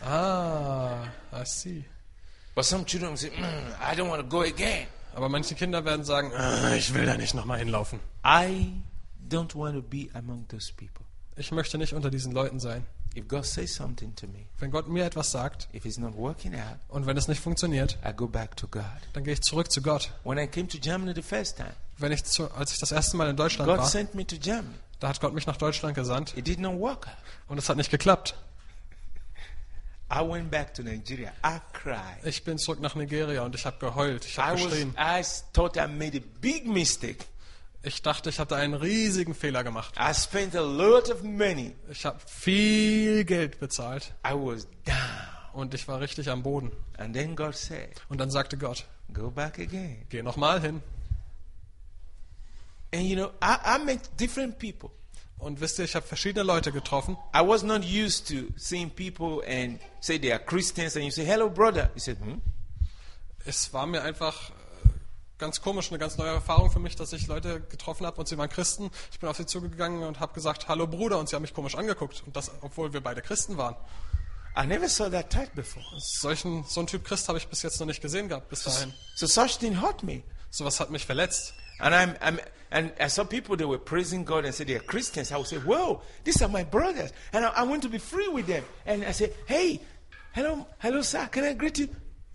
Ah, I see. But some children will say, mm, I don't want to go again. Aber manche Kinder werden sagen, ah, ich will da nicht nochmal hinlaufen. I don't want to be among those people. Ich möchte nicht unter diesen Leuten sein. If God says something to me, Wenn Gott mir etwas sagt if it's not working out, und wenn es nicht funktioniert, I go back to God. dann gehe ich zurück zu Gott. When I came to Germany the first time, Wenn ich zu, als ich das erste Mal in Deutschland God war, sent me to Germany. Da hat Gott mich nach Deutschland gesandt It did not work out. und es hat nicht geklappt. I went back to Nigeria. I cried. Ich bin zurück nach Nigeria und ich habe geheult, ich I habe was. geschrien. I thought I made a big mistake. Ich dachte, ich hatte einen riesigen Fehler gemacht. I spent a lot of money. Ich habe viel Geld bezahlt I was down. und ich war richtig am Boden. And then God said, Und dann sagte Gott, "Go back again." geh nochmal hin. And you know, I, I met different people. Und wisst ihr, ich habe verschiedene Leute getroffen. I was not used to seeing people and say they are Christians and you say, "Hello, brother." He said, "Hmm." Es war mir einfach äh, ganz komisch, eine ganz neue Erfahrung für mich, dass ich Leute getroffen habe und sie waren Christen. Ich bin auf sie zugegangen und habe gesagt, hallo Bruder, und sie haben mich komisch angeguckt. Und das, obwohl wir beide Christen waren. I never saw that type before. Solchen, so einen Typ Christ habe ich bis jetzt noch nicht gesehen gehabt, bis dahin. So such thing hurt me. Sowas hat mich verletzt. And I'm, I'm and I saw people that were praising God and said they are Christians. I would say, "Whoa, these are my brothers," and I, I want to be free with them. And I said, "Hey, hello, hello, sir, can I greet you?"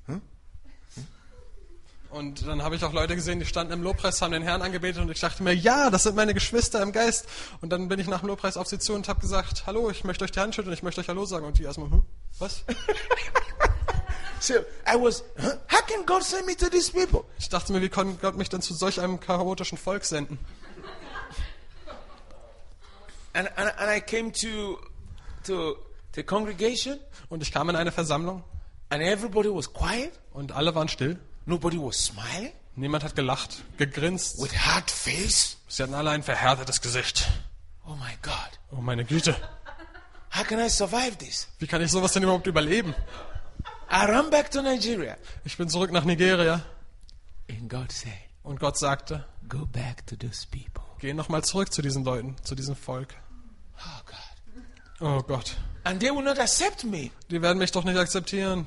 Und dann habe ich auch Leute gesehen, die standen im Lobpreis, haben den Herrn angebetet und ich dachte mir, ja, das sind meine Geschwister im Geist. Und dann bin ich nach dem Lobpreis auf sie zu und habe gesagt, hallo, ich möchte euch die Hand schütteln, ich möchte euch Hallo sagen. Und die erstmal, hm, was? So I was, huh? How can God send me to these people? Ich dachte mir, wie kann Gott mich denn zu solch einem chaotischen Volk senden? And, and, and I came to to the congregation, Und ich kam in eine Versammlung and everybody was quiet. und alle waren still. Nobody was smiling Niemand hat gelacht, gegrinst. with hard face. Sie hatten alle ein verhärtetes Gesicht. Oh my God, Oh meine Güte, how can I survive this? wie kann ich sowas denn überhaupt überleben? I ran back to Nigeria, Ich bin zurück nach Nigeria and God said, und Gott sagte, "Go back to those people." geh nochmal zurück zu diesen Leuten, zu diesem Volk. Oh God, Oh Gott, and they will not accept me. die werden mich doch nicht akzeptieren.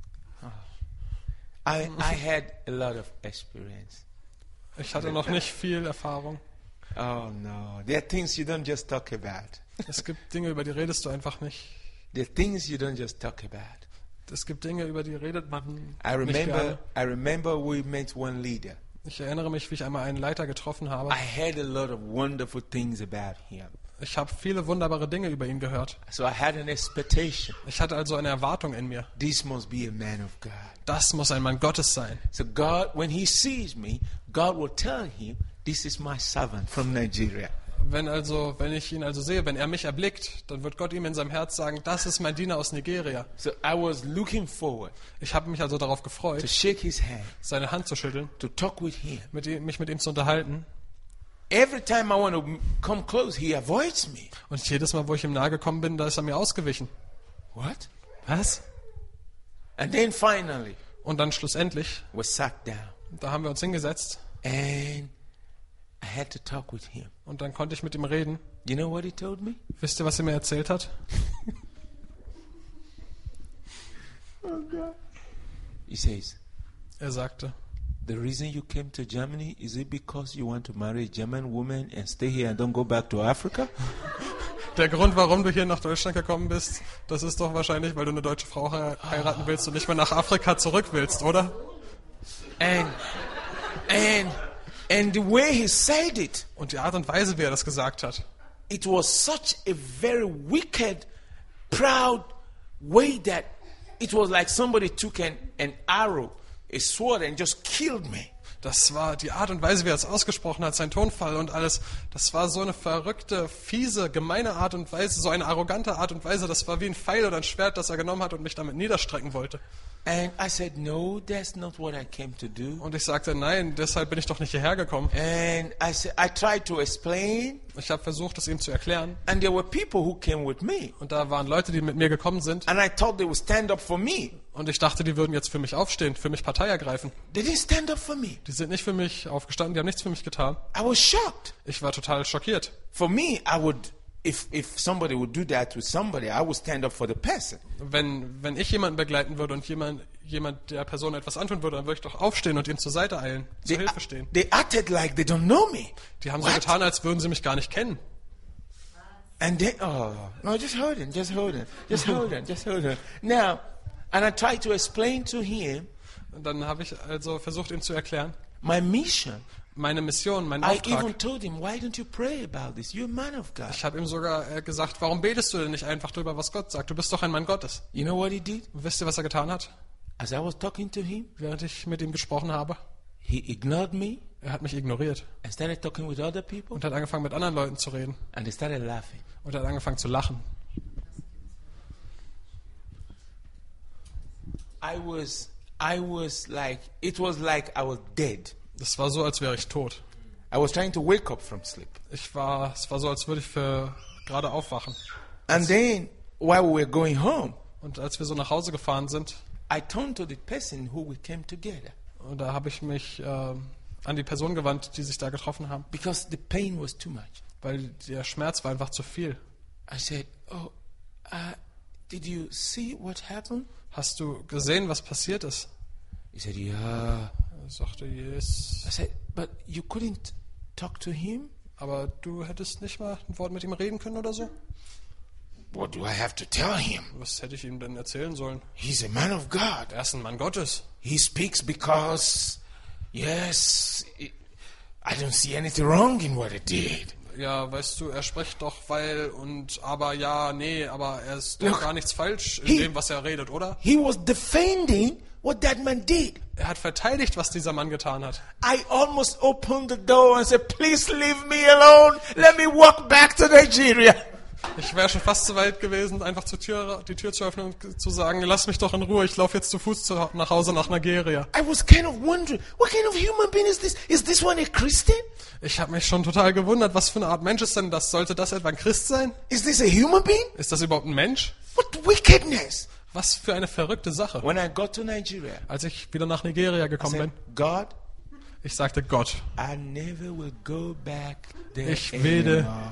I I had a lot of experience. Ich hatte noch nicht viel Erfahrung. Oh no, there are things you don't just talk about. Es gibt Dinge, über die redest du einfach nicht. There are things you don't just talk about. Es gibt Dinge, über die redet man I nicht remember gerne. I remember we met one leader. Ich erinnere mich, wie ich einmal einen Leiter getroffen habe. I heard a lot of wonderful things about him. Ich habe viele wunderbare Dinge über ihn gehört. So I had an expectation. Ich hatte also eine Erwartung in mir. This must be a man of God. Das muss ein Mann Gottes sein. So God, when he sees me, God will tell him, "This is my servant from Nigeria." Wenn also, wenn ich ihn also sehe, wenn er mich erblickt, dann wird Gott ihm in seinem Herz sagen, das ist mein Diener aus Nigeria. So I was looking forward Ich habe mich also darauf to gefreut, shake his hand, seine Hand zu schütteln, to talk with him. mit ihm, mich mit ihm zu unterhalten. Every time I want to m- come close, he avoids me. Und jedes Mal, wo ich ihm nahe gekommen bin, da ist er mir ausgewichen. What? Was? And then finally, Und dann schlussendlich, we sat down da haben wir uns hingesetzt and I had to talk with him. und dann konnte ich mit ihm reden. You know what he told me? Wisst ihr, was er mir erzählt hat? He says, Er sagte, "The reason you came to Germany, is it because you want to marry a German woman and stay here and don't go back to Africa?" der Grund, warum du hier nach Deutschland gekommen bist, das ist doch wahrscheinlich, weil du eine deutsche Frau he- heiraten willst und nicht mehr nach Afrika zurück willst, oder? And and and the way he said it, Und die Art und Weise, wie er das gesagt hat, it was such a very wicked, proud way that it was like somebody took an, an arrow, a sword, and just killed me. das war die Art und Weise, wie er es ausgesprochen hat, sein Tonfall und alles, das war so eine verrückte, fiese, gemeine Art und Weise, so eine arrogante Art und Weise, das war wie ein Pfeil oder ein Schwert, das er genommen hat und mich damit niederstrecken wollte. And I said, "No, that's not what I came to do." Und ich sagte, nein, deshalb bin ich doch nicht hierher gekommen. And I said, I tried to explain, Ich habe versucht, es ihm zu erklären. and there were people who came with me, Und da waren Leute, die mit mir gekommen sind. and I thought they would stand up for me. Und ich dachte, die würden jetzt für mich aufstehen, für mich Partei ergreifen. They didn't stand up for me. Die sind nicht für mich aufgestanden, die haben nichts für mich getan. I was shocked. Ich war total schockiert. For me, I would, if if somebody would do that with somebody, I would stand up for the person. Wenn, wenn ich jemanden begleiten würde und jemand, jemand der Person etwas antun würde, dann würde ich doch aufstehen und ihm zur Seite eilen, zur They, Hilfe stehen. they acted like they don't know me. Die haben so What? getan, als würden sie mich gar nicht kennen. And then, oh, no, just hold it, just hold it, just hold it, just hold it. Now, and I tried to explain to him Und dann habe ich also versucht, ihm zu erklären, my mission meine Mission, meinen I Auftrag. even told him, why don't you pray about this? You're a man of God. Ich habe ihm sogar äh, gesagt, warum betest du denn nicht einfach drüber, was Gott sagt? Du bist doch ein Mann Gottes. You know what he did? Und wisst ihr, was er getan hat, As I was talking to him, während ich mit ihm gesprochen habe? he ignored me Er hat mich ignoriert and started talking with other people, und hat angefangen, mit anderen Leuten zu reden. and they started laughing. Und er hat angefangen zu lachen. I was, I was like, it was like I was dead. Das war so, als wäre ich tot. I was trying to wake up from sleep. Ich war, es war so, als würde ich für gerade aufwachen. And then, while we were going home, Und als wir so nach Hause gefahren sind, I turned to the person who we came together und da habe ich mich äh, an die Person gewandt, die sich da getroffen haben, because the pain was too much. weil der Schmerz war einfach zu viel. I said, oh, uh, did you see what happened? Hast du gesehen, was passiert ist? He said, yeah. Er sagte, yes. I said, but you couldn't talk to him? Aber du hättest nicht mal ein Wort mit ihm reden können oder so? What do I have to tell him? Was hätte ich ihm denn erzählen sollen? He's a man of God. Er ist ein Mann Gottes. He speaks because, yes, I I don't see anything wrong in what he did. Ja, weißt du, er spricht doch, weil und aber ja, nee, aber er ist doch Look, gar nichts falsch in he- dem, was er redet, oder? He was defending what that man did. Er hat verteidigt, was dieser Mann getan hat. I almost opened the door and said, please leave me alone. Let me walk back to Nigeria. Ich wäre schon fast so weit gewesen, einfach zur Tür, die Tür zu öffnen und zu sagen, lass mich doch in Ruhe, ich laufe jetzt zu Fuß zu, nach Hause nach Nigeria. I was kind of wondering, what kind of human being is this? Is this one a Christian? Ich habe mich schon total gewundert, was für eine Art Mensch ist denn das? Sollte das etwa ein Christ sein? Is this a human being? Ist das überhaupt ein Mensch? What wickedness. Was für eine verrückte Sache. When I got to Nigeria, Als ich wieder nach Nigeria I gekommen said, bin, God, ich sagte Gott, I never will go back there ich werde anymore.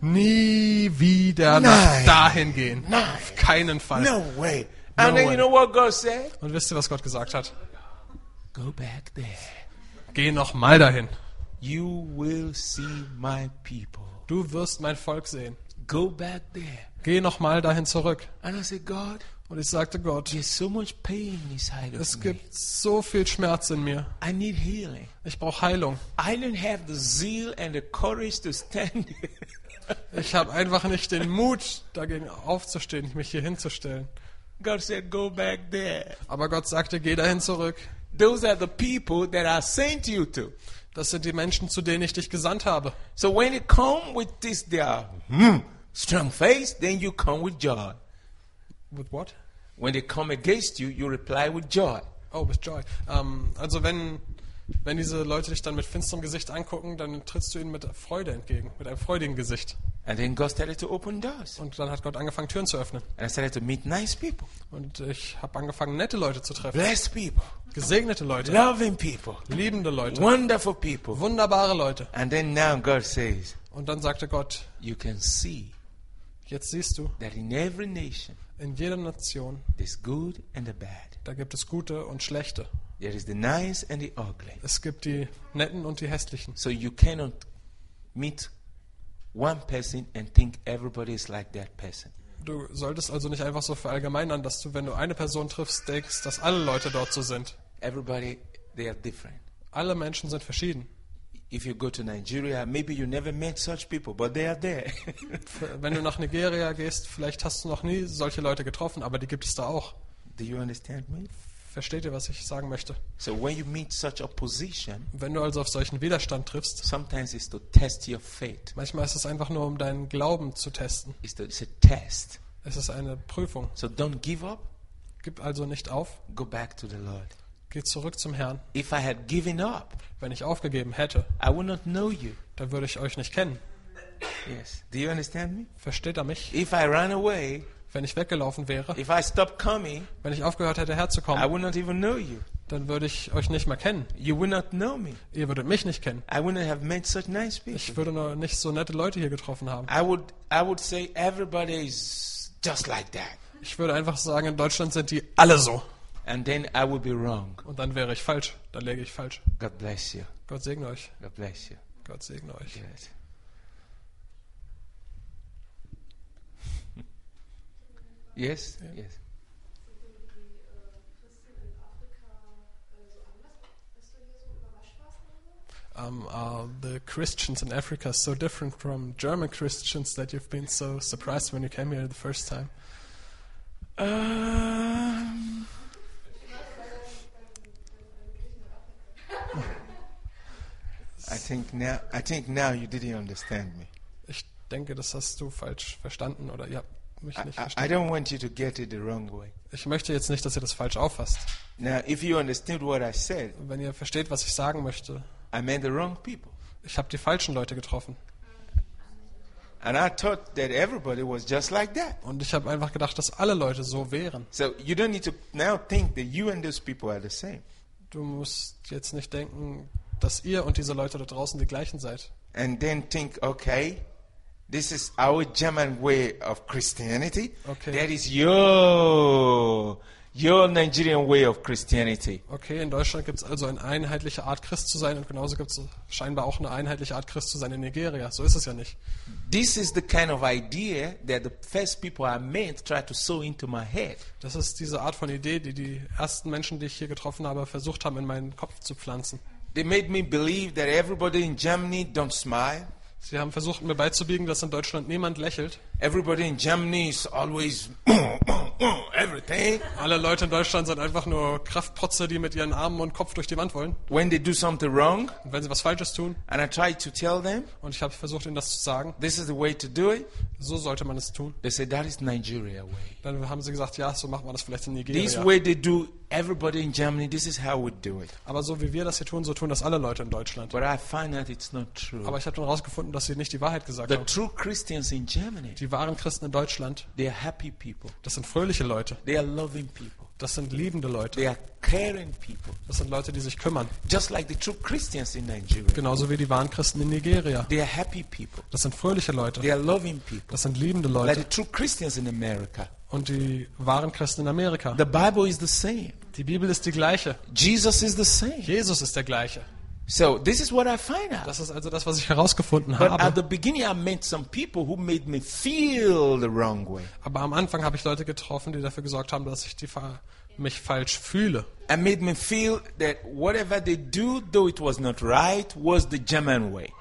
nie wieder nach Nein. dahin gehen. Nein. Auf keinen Fall. No way. And No then way. you know what God said? Und wisst ihr, was Gott gesagt hat? Go back there. Geh noch mal dahin. You will see my people. Du wirst mein Volk sehen. Go back there. Geh noch mal dahin zurück. And I said, God, Und ich sagte Gott, there's so much pain inside of es me. gibt so viel Schmerz in mir. I need healing. Ich brauche Heilung. I don't have the zeal and the courage to stand there. Ich habe einfach nicht den Mut, dagegen aufzustehen, mich hier hinzustellen. God said, go back there. Aber Gott sagte, geh dahin zurück. Those are the people that I sent you to. Das sind die Menschen, zu denen ich dich gesandt habe. So when you come with this their hmm, strong face, then you come with joy. With what? When they come against you, you reply with joy. Oh, with joy. Ähm, also wenn, wenn diese Leute dich dann mit finsterem Gesicht angucken, dann trittst du ihnen mit Freude entgegen, mit einem freudigen Gesicht. And then God started to open doors. Und dann hat Gott angefangen, Türen zu öffnen. And I started to meet nice people, Und ich habe angefangen, nette Leute zu treffen. blessed people, Gesegnete Leute. loving people, Liebende Leute. wonderful people. Wunderbare Leute. And then now God says, Und dann sagte Gott, you can see jetzt siehst du, that in every nation in jeder Nation, there's good and the bad. da gibt es Gute und Schlechte. There is the nice and the ugly. Es gibt die Netten und die Hässlichen. So you cannot meet one person and think everybody is like that person. Du solltest also nicht einfach so verallgemeinern, dass du, wenn du eine Person triffst, denkst, dass alle Leute dort so sind. Everybody, they are different. Alle Menschen sind verschieden. If you go to Nigeria, maybe you never met such people, but they are there. Wenn du nach Nigeria gehst, vielleicht hast du noch nie solche Leute getroffen, aber die gibt es da auch. Do you understand me? Versteht ihr, was ich sagen möchte? So when you meet such opposition, Wenn du also auf solchen Widerstand triffst, sometimes it's to test your faith. manchmal ist es einfach nur, um deinen Glauben zu testen. It's, to, it's a test. Es ist eine Prüfung. So don't give up. Gib also nicht auf. Go back to the Lord. Geh zurück zum Herrn. If I had given up, Wenn ich aufgegeben hätte, I would not know you. dann würde ich euch nicht kennen. Yes. Do you understand me? Versteht er mich? If I ran away, Wenn ich weggelaufen wäre, if I stopped coming, wenn ich aufgehört hätte I herzukommen, would not even know you. dann würde ich euch nicht mehr kennen. You would not know me. Ihr würdet mich nicht kennen. I wouldn't have met such nice people. Ich würde noch nicht so nette Leute hier getroffen haben. I would I would say everybody is just like that. Ich würde einfach sagen, in Deutschland sind die alle so. And then I would be wrong. Und dann wäre ich falsch. Dann läge ich falsch. God bless you. Gott segne euch. God bless you. Gott segne euch. Yes. Yes? Yes. um, are the Christians in Africa so different from German Christians that you've been so surprised when you came here the first time? Um, I think now, I think now you didn't understand me. Ich denke, das hast du falsch verstanden oder ihr habt mich I, nicht I, I verstanden. don't want you to get it the wrong way. Ich möchte jetzt nicht, dass ihr das falsch auffasst. Now, if you understood what I said, Wenn ihr versteht, was ich sagen möchte, I meant the wrong people. ich habe die falschen Leute getroffen. And I thought that everybody was just like that. Und ich habe einfach gedacht, dass alle Leute so wären. So you don't need to now think that you and those people are the same. Du musst jetzt nicht denken, dass ihr und diese Leute da draußen die gleichen seid. And then think, okay, this is our German way of Christianity. Okay. That is your your Nigerian way of Christianity. Okay, in Deutschland gibt es also eine einheitliche Art, Christ zu sein und genauso gibt es scheinbar auch eine einheitliche Art, Christ zu sein in Nigeria. So ist es ja nicht. This is the kind of idea that the first people I met tried to sow into my head. Das ist diese Art von Idee, die die ersten Menschen, die ich hier getroffen habe, versucht haben, in meinen Kopf zu pflanzen. They made me believe that everybody in Germany don't smile. Sie haben versucht, mir beizubiegen, dass in Deutschland niemand lächelt. Everybody in Germany is always everything. Alle Leute in Deutschland sind einfach nur Kraftprotze, die mit ihren Armen und Kopf durch die Wand wollen. When they do something wrong, Und wenn sie was Falsches tun, and I tried to tell them, und ich habe versucht, ihnen das zu sagen, this is the way to do it, so sollte man es tun, they said that is Nigeria way. dann haben sie gesagt, ja, so macht man das vielleicht in This Nigeria. way they do everybody in Germany, this is how we do it. Aber so wie wir das hier tun, so tun das alle Leute in Deutschland. But I find out it's not true. Aber ich habe dann herausgefunden, dass sie nicht die Wahrheit gesagt The haben. true Christians in Germany, Die wahren Christen in Deutschland, they are happy people. das sind fröhliche Leute, They are loving people. das sind liebende Leute, They are caring people. das sind Leute, die sich kümmern. Just like the true Christians in Nigeria. Genauso wie die wahren Christen in Nigeria. They are happy people. Das sind fröhliche Leute, They are loving people. das sind liebende Like Leute. the true Christians in America. Und die wahren Christen in Amerika. The Bible is the same. Die Bibel ist die gleiche. Jesus is the same. Jesus ist der gleiche. So this is what I find out. Das ist also das, was ich herausgefunden But at habe. the beginning I met some people who made me feel the wrong way. Aber am Anfang habe ich Leute getroffen, die dafür gesorgt haben, dass ich die, mich falsch fühle. And made me feel that whatever they do, though it was not right, was the German way.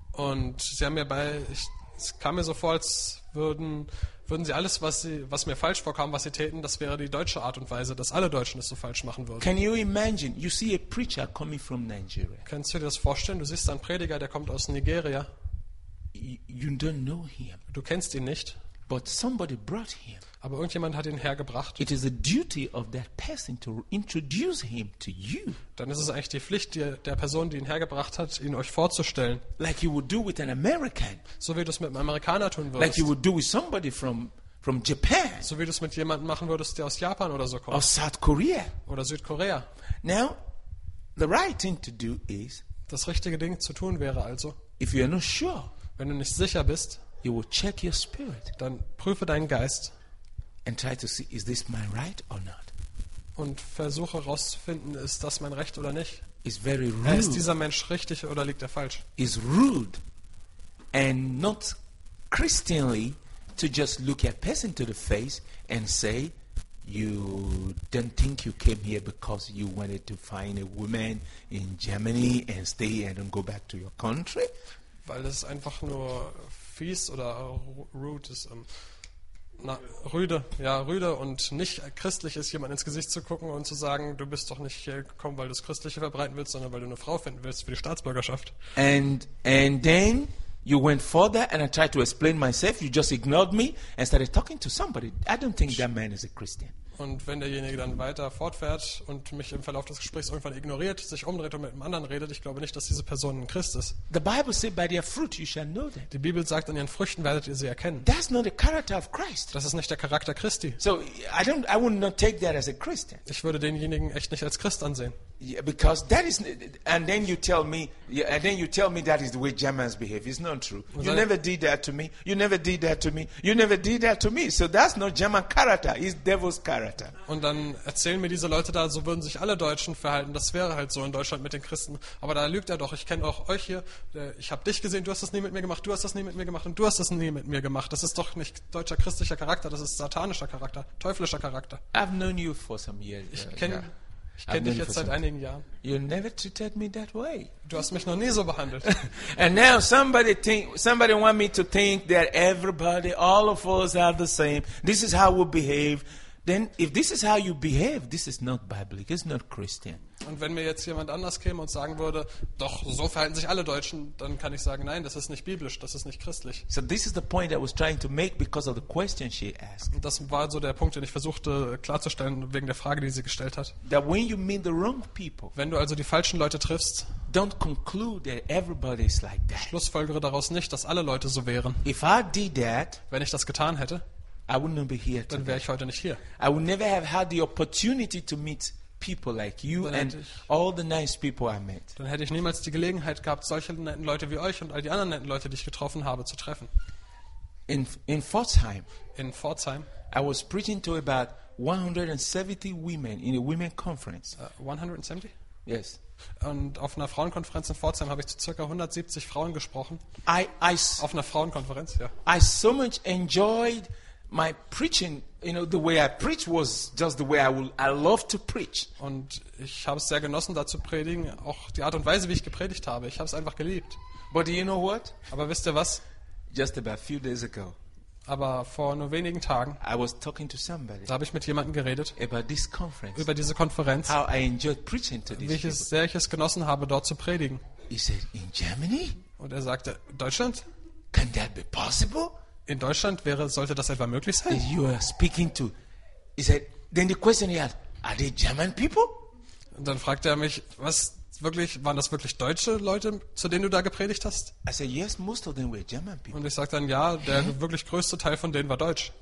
Und sie haben mir bei, ich, es kam mir so vor, als würden, würden sie alles, was, sie, was mir falsch vorkam, was sie täten, das wäre die deutsche Art und Weise, dass alle Deutschen es so falsch machen würden. Can you imagine? You see a preacher coming from Nigeria. Kannst du dir das vorstellen? Du siehst einen Prediger, der kommt aus Nigeria. You, you don't know him, Du kennst ihn nicht, but somebody brought him. aber irgendjemand hat ihn hergebracht. It is the duty of that person to introduce him to you, Dann ist es eigentlich die Pflicht die, der Person, die ihn hergebracht hat, ihn euch vorzustellen. like you would do with an American, So wie du es mit einem Amerikaner tun like würdest. you would do with somebody from, from Japan So wie du es mit jemandem machen würdest, der aus Japan oder so or kommt. South Korea. Oder Südkorea. Now, the right thing to do is, Das richtige Ding zu tun wäre also, if you are not sure, wenn du nicht sicher bist, you will check your spirit dann prüfe deinen Geist and try to see, is this my right or not? und versuche herauszufinden, ist das mein Recht oder nicht? It's very Äh, Ist rude. dieser Mensch richtig oder liegt er falsch? It's rude and not Christianly to just look a person to the face and say, you don't think you came here because you wanted to find a woman in Germany and stay and don't go back to your country? Weil das einfach nur fies oder rude ist. Ähm, na, rüde, ja, rüde und nicht christlich ist, jemand ins Gesicht zu gucken und zu sagen, du bist doch nicht hier gekommen, weil du das Christliche verbreiten willst, sondern weil du eine Frau finden willst für die Staatsbürgerschaft. And and then you went further and I tried to explain myself. You just ignored me and started talking to somebody. I don't think that man is a Christian. Und wenn derjenige dann weiter fortfährt und mich im Verlauf des Gesprächs irgendwann ignoriert, sich umdreht und mit einem anderen redet, ich glaube nicht, dass diese Person ein Christ ist. The Bible says, by their fruit you shall know them. Die Bibel sagt, an ihren Früchten werdet ihr sie erkennen. That's not the character of Christ. Das ist nicht der Charakter Christi. So I don't. I would not take that as a Christian. Ich würde denjenigen echt nicht als Christ ansehen. Yeah, because that is, and then you tell me, yeah, and then you tell me that is the way Germans behave. It's not true. You that- never did that to me. You never did that to me. You never did that to me. So that's not German character. It's devil's character. Und dann erzählen mir diese Leute da, so würden sich alle Deutschen verhalten. Das wäre halt so in Deutschland mit den Christen. Aber da lügt er doch. Ich kenne auch euch hier. Äh, Ich habe dich gesehen, du hast das nie mit mir gemacht, du hast das nie mit mir gemacht und du hast das nie mit mir gemacht. Das ist doch nicht deutscher christlicher Charakter, das ist satanischer Charakter, teuflischer Charakter. I've known you for some years. Ich uh, kenne yeah. Ich kenne dich jetzt seit einigen Jahren. You never treated me that way. Du hast mich noch nie so behandelt. And now somebody think, somebody want me to think that everybody, all of us are the same. This is how we behave. Then if this is how you behave, this is not biblical. It's not Christian. Und wenn mir jetzt jemand anders käme und sagen würde, doch, so verhalten sich alle Deutschen, dann kann ich sagen, nein, das ist nicht biblisch, das ist nicht christlich. So this is the point I was trying to make because of the question she asked. Und das war so der Punkt, den ich versuchte klarzustellen, wegen der Frage, die sie gestellt hat. That when you meet the wrong people, Wenn du also die falschen Leute triffst, don't conclude that everybody is like that. schlussfolgere daraus nicht, dass alle Leute so wären. If I did that, Wenn ich das getan hätte, I would not be here dann today. wäre ich heute nicht hier. I would never have had the opportunity to meet people like you Dann and hätte ich- all the nice people I met. Dann hätte ich niemals die Gelegenheit gehabt, solche netten Leute wie euch und all die anderen netten Leute, die ich getroffen habe, zu treffen. In in Pforzheim, In Pforzheim, I was preaching to about one hundred seventy women in a women conference. äh, hundertsiebzig? Yes. Und auf einer Frauenkonferenz in Pforzheim habe ich zu ca. hundertsiebzig Frauen gesprochen. I, I, s- Auf einer Frauenkonferenz, ja. I so much enjoyed my preaching. You know, the way I preach was just the way I will, I love to preach. Und ich habe es sehr genossen, da zu predigen. Auch die Art und Weise, wie ich gepredigt habe. Ich habe es einfach geliebt. But do you know what? Aber wisst ihr was? Just about a few days ago, Aber vor nur wenigen Tagen, I was talking to somebody da habe ich mit jemandem geredet about this conference. über diese Konferenz, How I enjoyed preaching to wie these ich es, people. sehr ich es genossen habe, dort zu predigen. He said, in Germany? Und er sagte, Deutschland? Can that be possible? In Deutschland wäre, sollte das etwa möglich That sein? you are speaking to. He said, then the question he asked, are they German people? Und dann fragte er mich, was wirklich, waren das wirklich deutsche Leute, zu denen du da gepredigt hast? I said, yes, most of them were German people. Und ich sagte dann, ja, der wirklich größte Teil von denen war deutsch.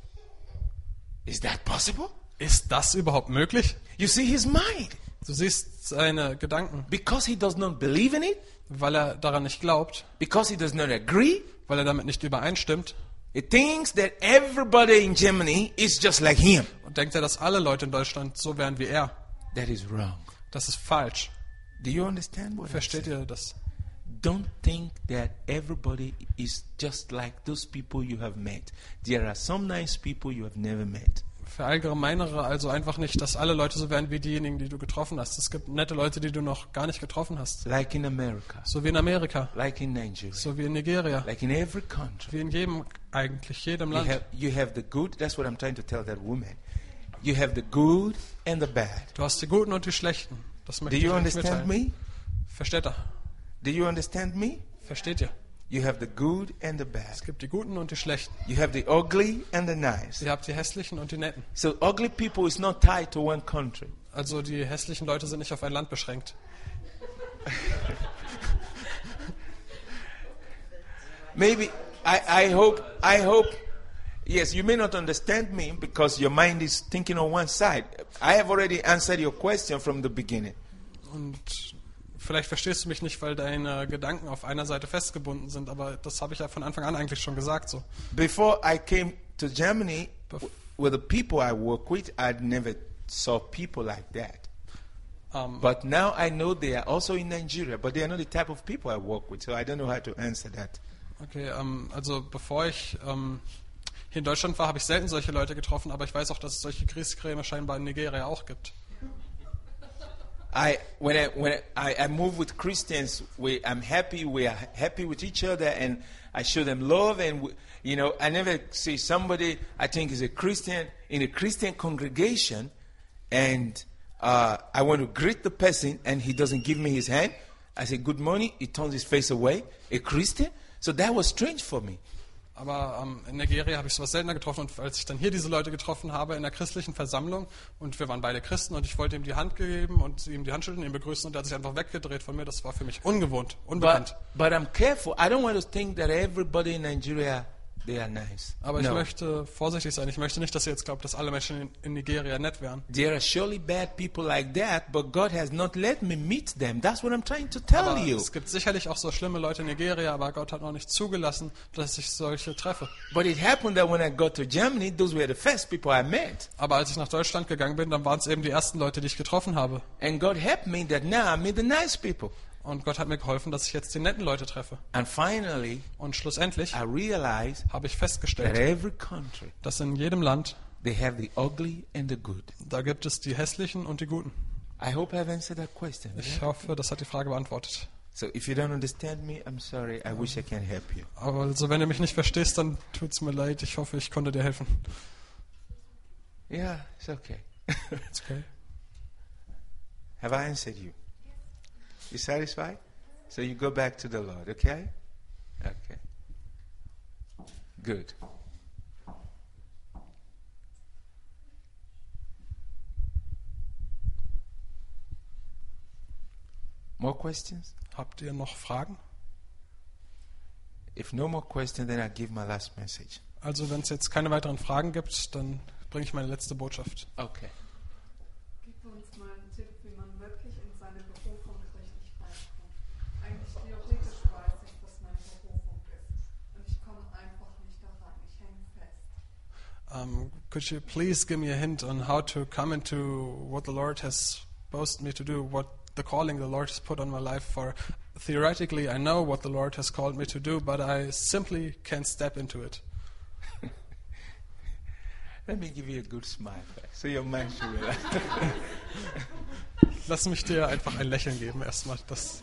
Is that possible? Ist das überhaupt möglich? You see his mind. Du siehst seine Gedanken, Because he does not believe in it, weil er daran nicht glaubt, because he does not agree, weil er damit nicht übereinstimmt, he thinks that everybody in Germany is just like him. und denkt er, dass alle Leute in Deutschland so wären wie er. That is wrong. Das ist falsch. Do you understand what I'm Versteht saying? ihr das? Don't think that everybody is just like those people you have met. There are some nice people you have never met. Verallgemeinere also einfach nicht, dass alle Leute so wären wie diejenigen, die du getroffen hast. Es gibt nette Leute, die du noch gar nicht getroffen hast. Like in America, So wie in Amerika, like in Nigeria, so wie in Nigeria, like in every country. wie in jedem, eigentlich jedem You Land. have, you have the good, that's what I'm trying to tell that woman. You have the good and the bad. Du hast die Guten und die Schlechten. Das Do möchte ich you euch understand mitteilen. me? Versteht ihr? Do you understand me? Versteht ihr? You have the good and the Es bad. gibt die Guten und die Schlechten. You have the ugly and the nice. Ihr habt die Hässlichen und die Netten. So ugly people is not tied to one country. Also die hässlichen Leute sind nicht auf ein Land beschränkt. Maybe I, I hope I hope yes, you may not understand me because your mind is thinking on one side. I have already answered your question from the beginning. Und vielleicht verstehst du mich nicht, weil deine Gedanken auf einer Seite festgebunden sind, aber das habe ich ja von Anfang an eigentlich schon gesagt so. Before I came to Germany, Bef- w- with the people I work with, I'd never saw people like that. Ähm, But now I know they are also in Nigeria, but they are not the type of people I work with, so I don't know how to answer that. okay, ähm, also bevor ich ähm, hier in Deutschland war, habe ich selten solche Leute getroffen, aber ich weiß auch, dass es solche Grießkrämer scheinbar in Nigeria auch gibt. I when I when I, I move with Christians, we I'm happy. We are happy with each other, and I show them love. And we, you know, I never see somebody I think is a Christian in a Christian congregation, and uh, I want to greet the person, and he doesn't give me his hand. I say good morning. He turns his face away. A Christian. So that was strange for me. Aber ähm, in Nigeria habe ich sowas seltener getroffen und als ich dann hier diese Leute getroffen habe in der christlichen Versammlung und wir waren beide Christen und ich wollte ihm die Hand geben und ihm die Hand schütteln, ihn begrüßen und er hat sich einfach weggedreht von mir. Das war für mich ungewohnt, unbekannt. But but I'm careful. I don't want to think that everybody in Nigeria they are nice. Aber ich No. möchte vorsichtig sein. Ich möchte nicht, dass ihr jetzt glaubt, dass alle Menschen in, in Nigeria nett wären. There are surely bad people like that, but God has not let me meet them. That's what I'm trying to tell Aber you. es gibt sicherlich auch so schlimme Leute in Nigeria, aber Gott hat noch nicht zugelassen, dass ich solche treffe. But it happened that when I got to Germany, those were the first people I met. Aber als ich nach Deutschland gegangen bin, dann waren es eben die ersten Leute, die ich getroffen habe. And God helped me that now I meet the nice people. Und Gott hat mir geholfen, dass ich jetzt die netten Leute treffe. And finally, Und schlussendlich I realized habe ich that festgestellt, every country, dass in jedem Land, they have the ugly and the good. da gibt es die Hässlichen und die Guten. I hope I've answered that question. Ich hoffe, das hat die Frage beantwortet. So if you don't understand me, I'm sorry. I wish I can help you. Aber also, wenn du mich nicht verstehst, dann tut's mir leid. Ich hoffe, ich konnte dir helfen. Yeah, it's okay. It's okay. Have I answered you? You satisfied? So you go back to the Lord, okay? Okay. Good. More questions? Habt ihr noch Fragen? If no more questions, then I'll give my last message. Also, wenn es jetzt keine weiteren Fragen gibt, dann bringe ich meine letzte Botschaft. Okay. Gib uns mal einen Tipp, wie man wirklich in seine Berufung richtig reinkommt. Eigentlich theoretisch weiß ich, was meine Berufung ist. Und ich komme einfach nicht daran. Ich hänge fest. Um, could you please give me a hint on how to come into what the Lord has supposed me to do, what the calling the Lord has put on my life for? Theoretically, I know what the Lord has called me to do, but I simply can't step into it. Let me give you a good smile first, so your mind should relax. Lass mich dir einfach ein Lächeln geben erstmal. Das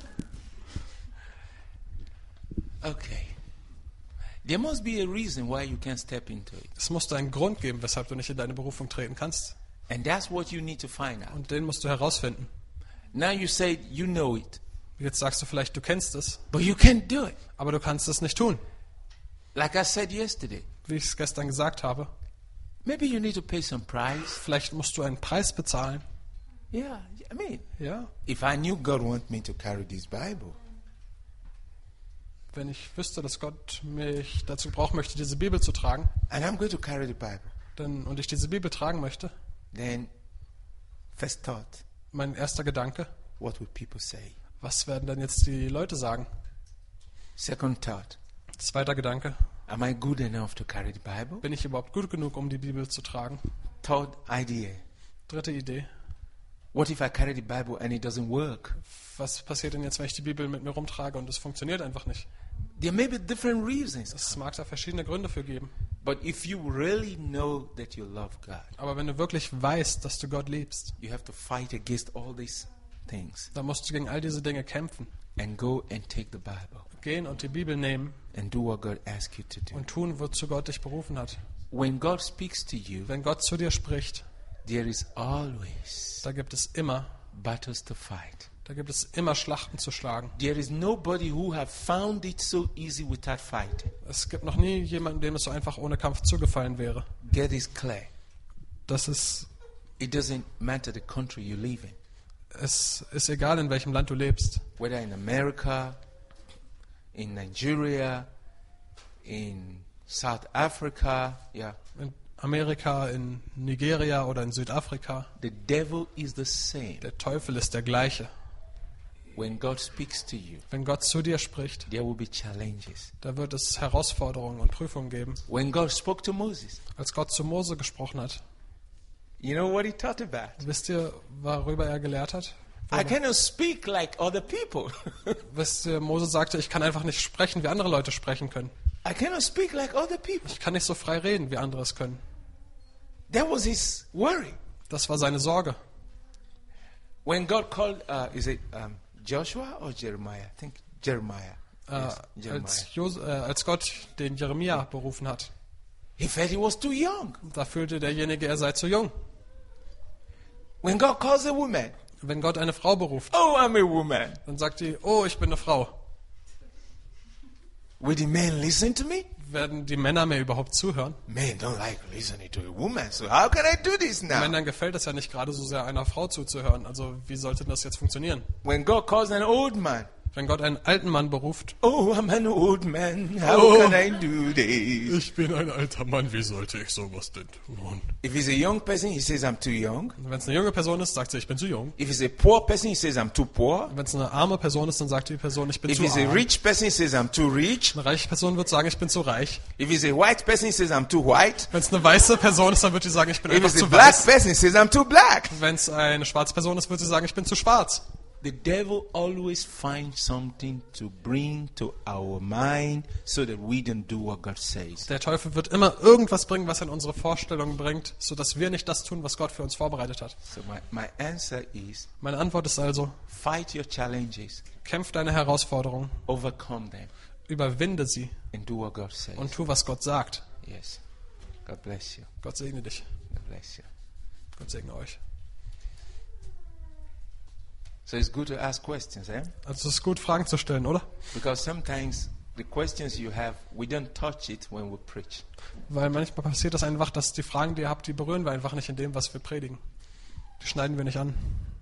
Okay. There must be a reason why you can't step into it. Es muss da einen Grund geben, weshalb du nicht in deine Berufung treten kannst. And that's what you need to find out. Und den musst du herausfinden. Now you say you know it, Jetzt sagst du vielleicht, du kennst es, but you can't do it. aber du kannst es nicht tun. Like I said yesterday, Wie ich es gestern gesagt habe. maybe you need to pay some price. Vielleicht musst du einen Preis bezahlen. Yeah, I mean, Ja, if I knew God wanted me to carry this Bible, wenn ich wüsste, dass Gott mich dazu brauchen möchte, diese Bibel zu tragen, and I'm going to carry the Bible, dann, und ich diese Bibel tragen möchte, then first thought, mein erster Gedanke, what would people say? was werden denn jetzt die Leute sagen? Second thought, Zweiter Gedanke, am I good enough to carry the Bible? bin ich überhaupt gut genug, um die Bibel zu tragen? Third idea, Dritte Idee, what if I carry the Bible and it doesn't work? was passiert denn jetzt, wenn ich die Bibel mit mir rumtrage und es funktioniert einfach nicht? There may be different reasons, Es mag da verschiedene Gründe für geben. but if you really know that you love God, Aber wenn du wirklich weißt, dass du Gott liebst, you have to fight against all these things dann musst du gegen all diese Dinge kämpfen. and go and take the Bible Gehen und die Bibel nehmen and do what God asks you to do. und tun, wozu Gott dich berufen hat. When God speaks to you, Wenn Gott zu dir spricht, there is always da gibt es immer, battles to fight. da gibt es immer Schlachten zu schlagen. There is nobody who have found it so easy without fighting. Es gibt noch nie jemanden, dem es so einfach ohne Kampf zugefallen wäre. Get this clear. Das ist, It doesn't matter the country you live in, es ist egal, in welchem Land du lebst. whether in America, in Nigeria, in South Africa, yeah. In Amerika, in Nigeria oder in Südafrika. The devil is the same. Der Teufel ist der gleiche. When God speaks to you, Wenn Gott zu dir spricht, there will be challenges. da wird es Herausforderungen und Prüfungen geben. When God spoke to Moses, Als Gott zu Mose gesprochen hat, you know what he taught about? wisst ihr, worüber er gelehrt hat? I cannot speak like other people. Wisst ihr, Mose sagte, ich kann einfach nicht sprechen, wie andere Leute sprechen können. I cannot speak like other people. Ich kann nicht so frei reden, wie andere es können. That was his worry. Das war seine Sorge. When God called, uh, is it um, Joshua or Jeremiah? I think Jeremiah. Äh, Yes, Jeremiah. als, Jos äh, als Gott den Jeremia berufen hat, He felt he was too young. da fühlte derjenige, er sei zu jung. When God calls a woman, Wenn Gott eine Frau beruft, oh, I'm a woman. dann sagt die, oh, ich bin eine Frau. Will the men listen to me? Werden die Männer mir überhaupt zuhören? Men don't like listening to a woman, so how can I do this now? Männern gefällt es ja nicht gerade so sehr, einer Frau zuzuhören. Also wie sollte das jetzt funktionieren? When God calls an old man, Wenn Gott einen alten Mann beruft, oh, I'm an old man, how Oh. can I do this? ich bin ein alter Mann, wie sollte ich sowas denn tun? If it's a young person, he says, I'm too young. Wenn es eine junge Person ist, sagt sie, ich bin zu jung. If it's a poor person, he says, I'm too poor. Wenn es eine arme Person ist, dann sagt die Person, ich bin If zu it's a arm. rich person, he says, I'm too rich. Eine reiche Person wird sagen, ich bin zu reich. If it's a white person, he says, I'm too white. Wenn es eine weiße Person ist, dann wird sie sagen, ich bin If einfach it's a zu black weiß. person, he says, I'm too black. Wenn es eine schwarze Person ist, wird sie sagen, ich bin zu schwarz. the devil always finds something to bring to our mind so that we don't do what God says. Der Teufel wird immer irgendwas bringen, was er in unsere Vorstellungen bringt, sodass wir nicht das tun, was Gott für uns vorbereitet hat. So my, my answer is, Meine Antwort ist also, fight your challenges, kämpf deine Herausforderungen, overcome them, überwinde sie and do what God says. und tu, was Gott sagt. Yes. God bless you. Gott segne dich. God bless you. Gott segne euch. So it's good to ask questions, eh? Also es ist gut, Fragen zu stellen, oder? Because sometimes the questions you have, we don't touch it when we preach. Weil manchmal passiert das einfach, dass die Fragen, die ihr habt, die berühren wir einfach nicht in dem, was wir predigen. Die schneiden wir nicht an.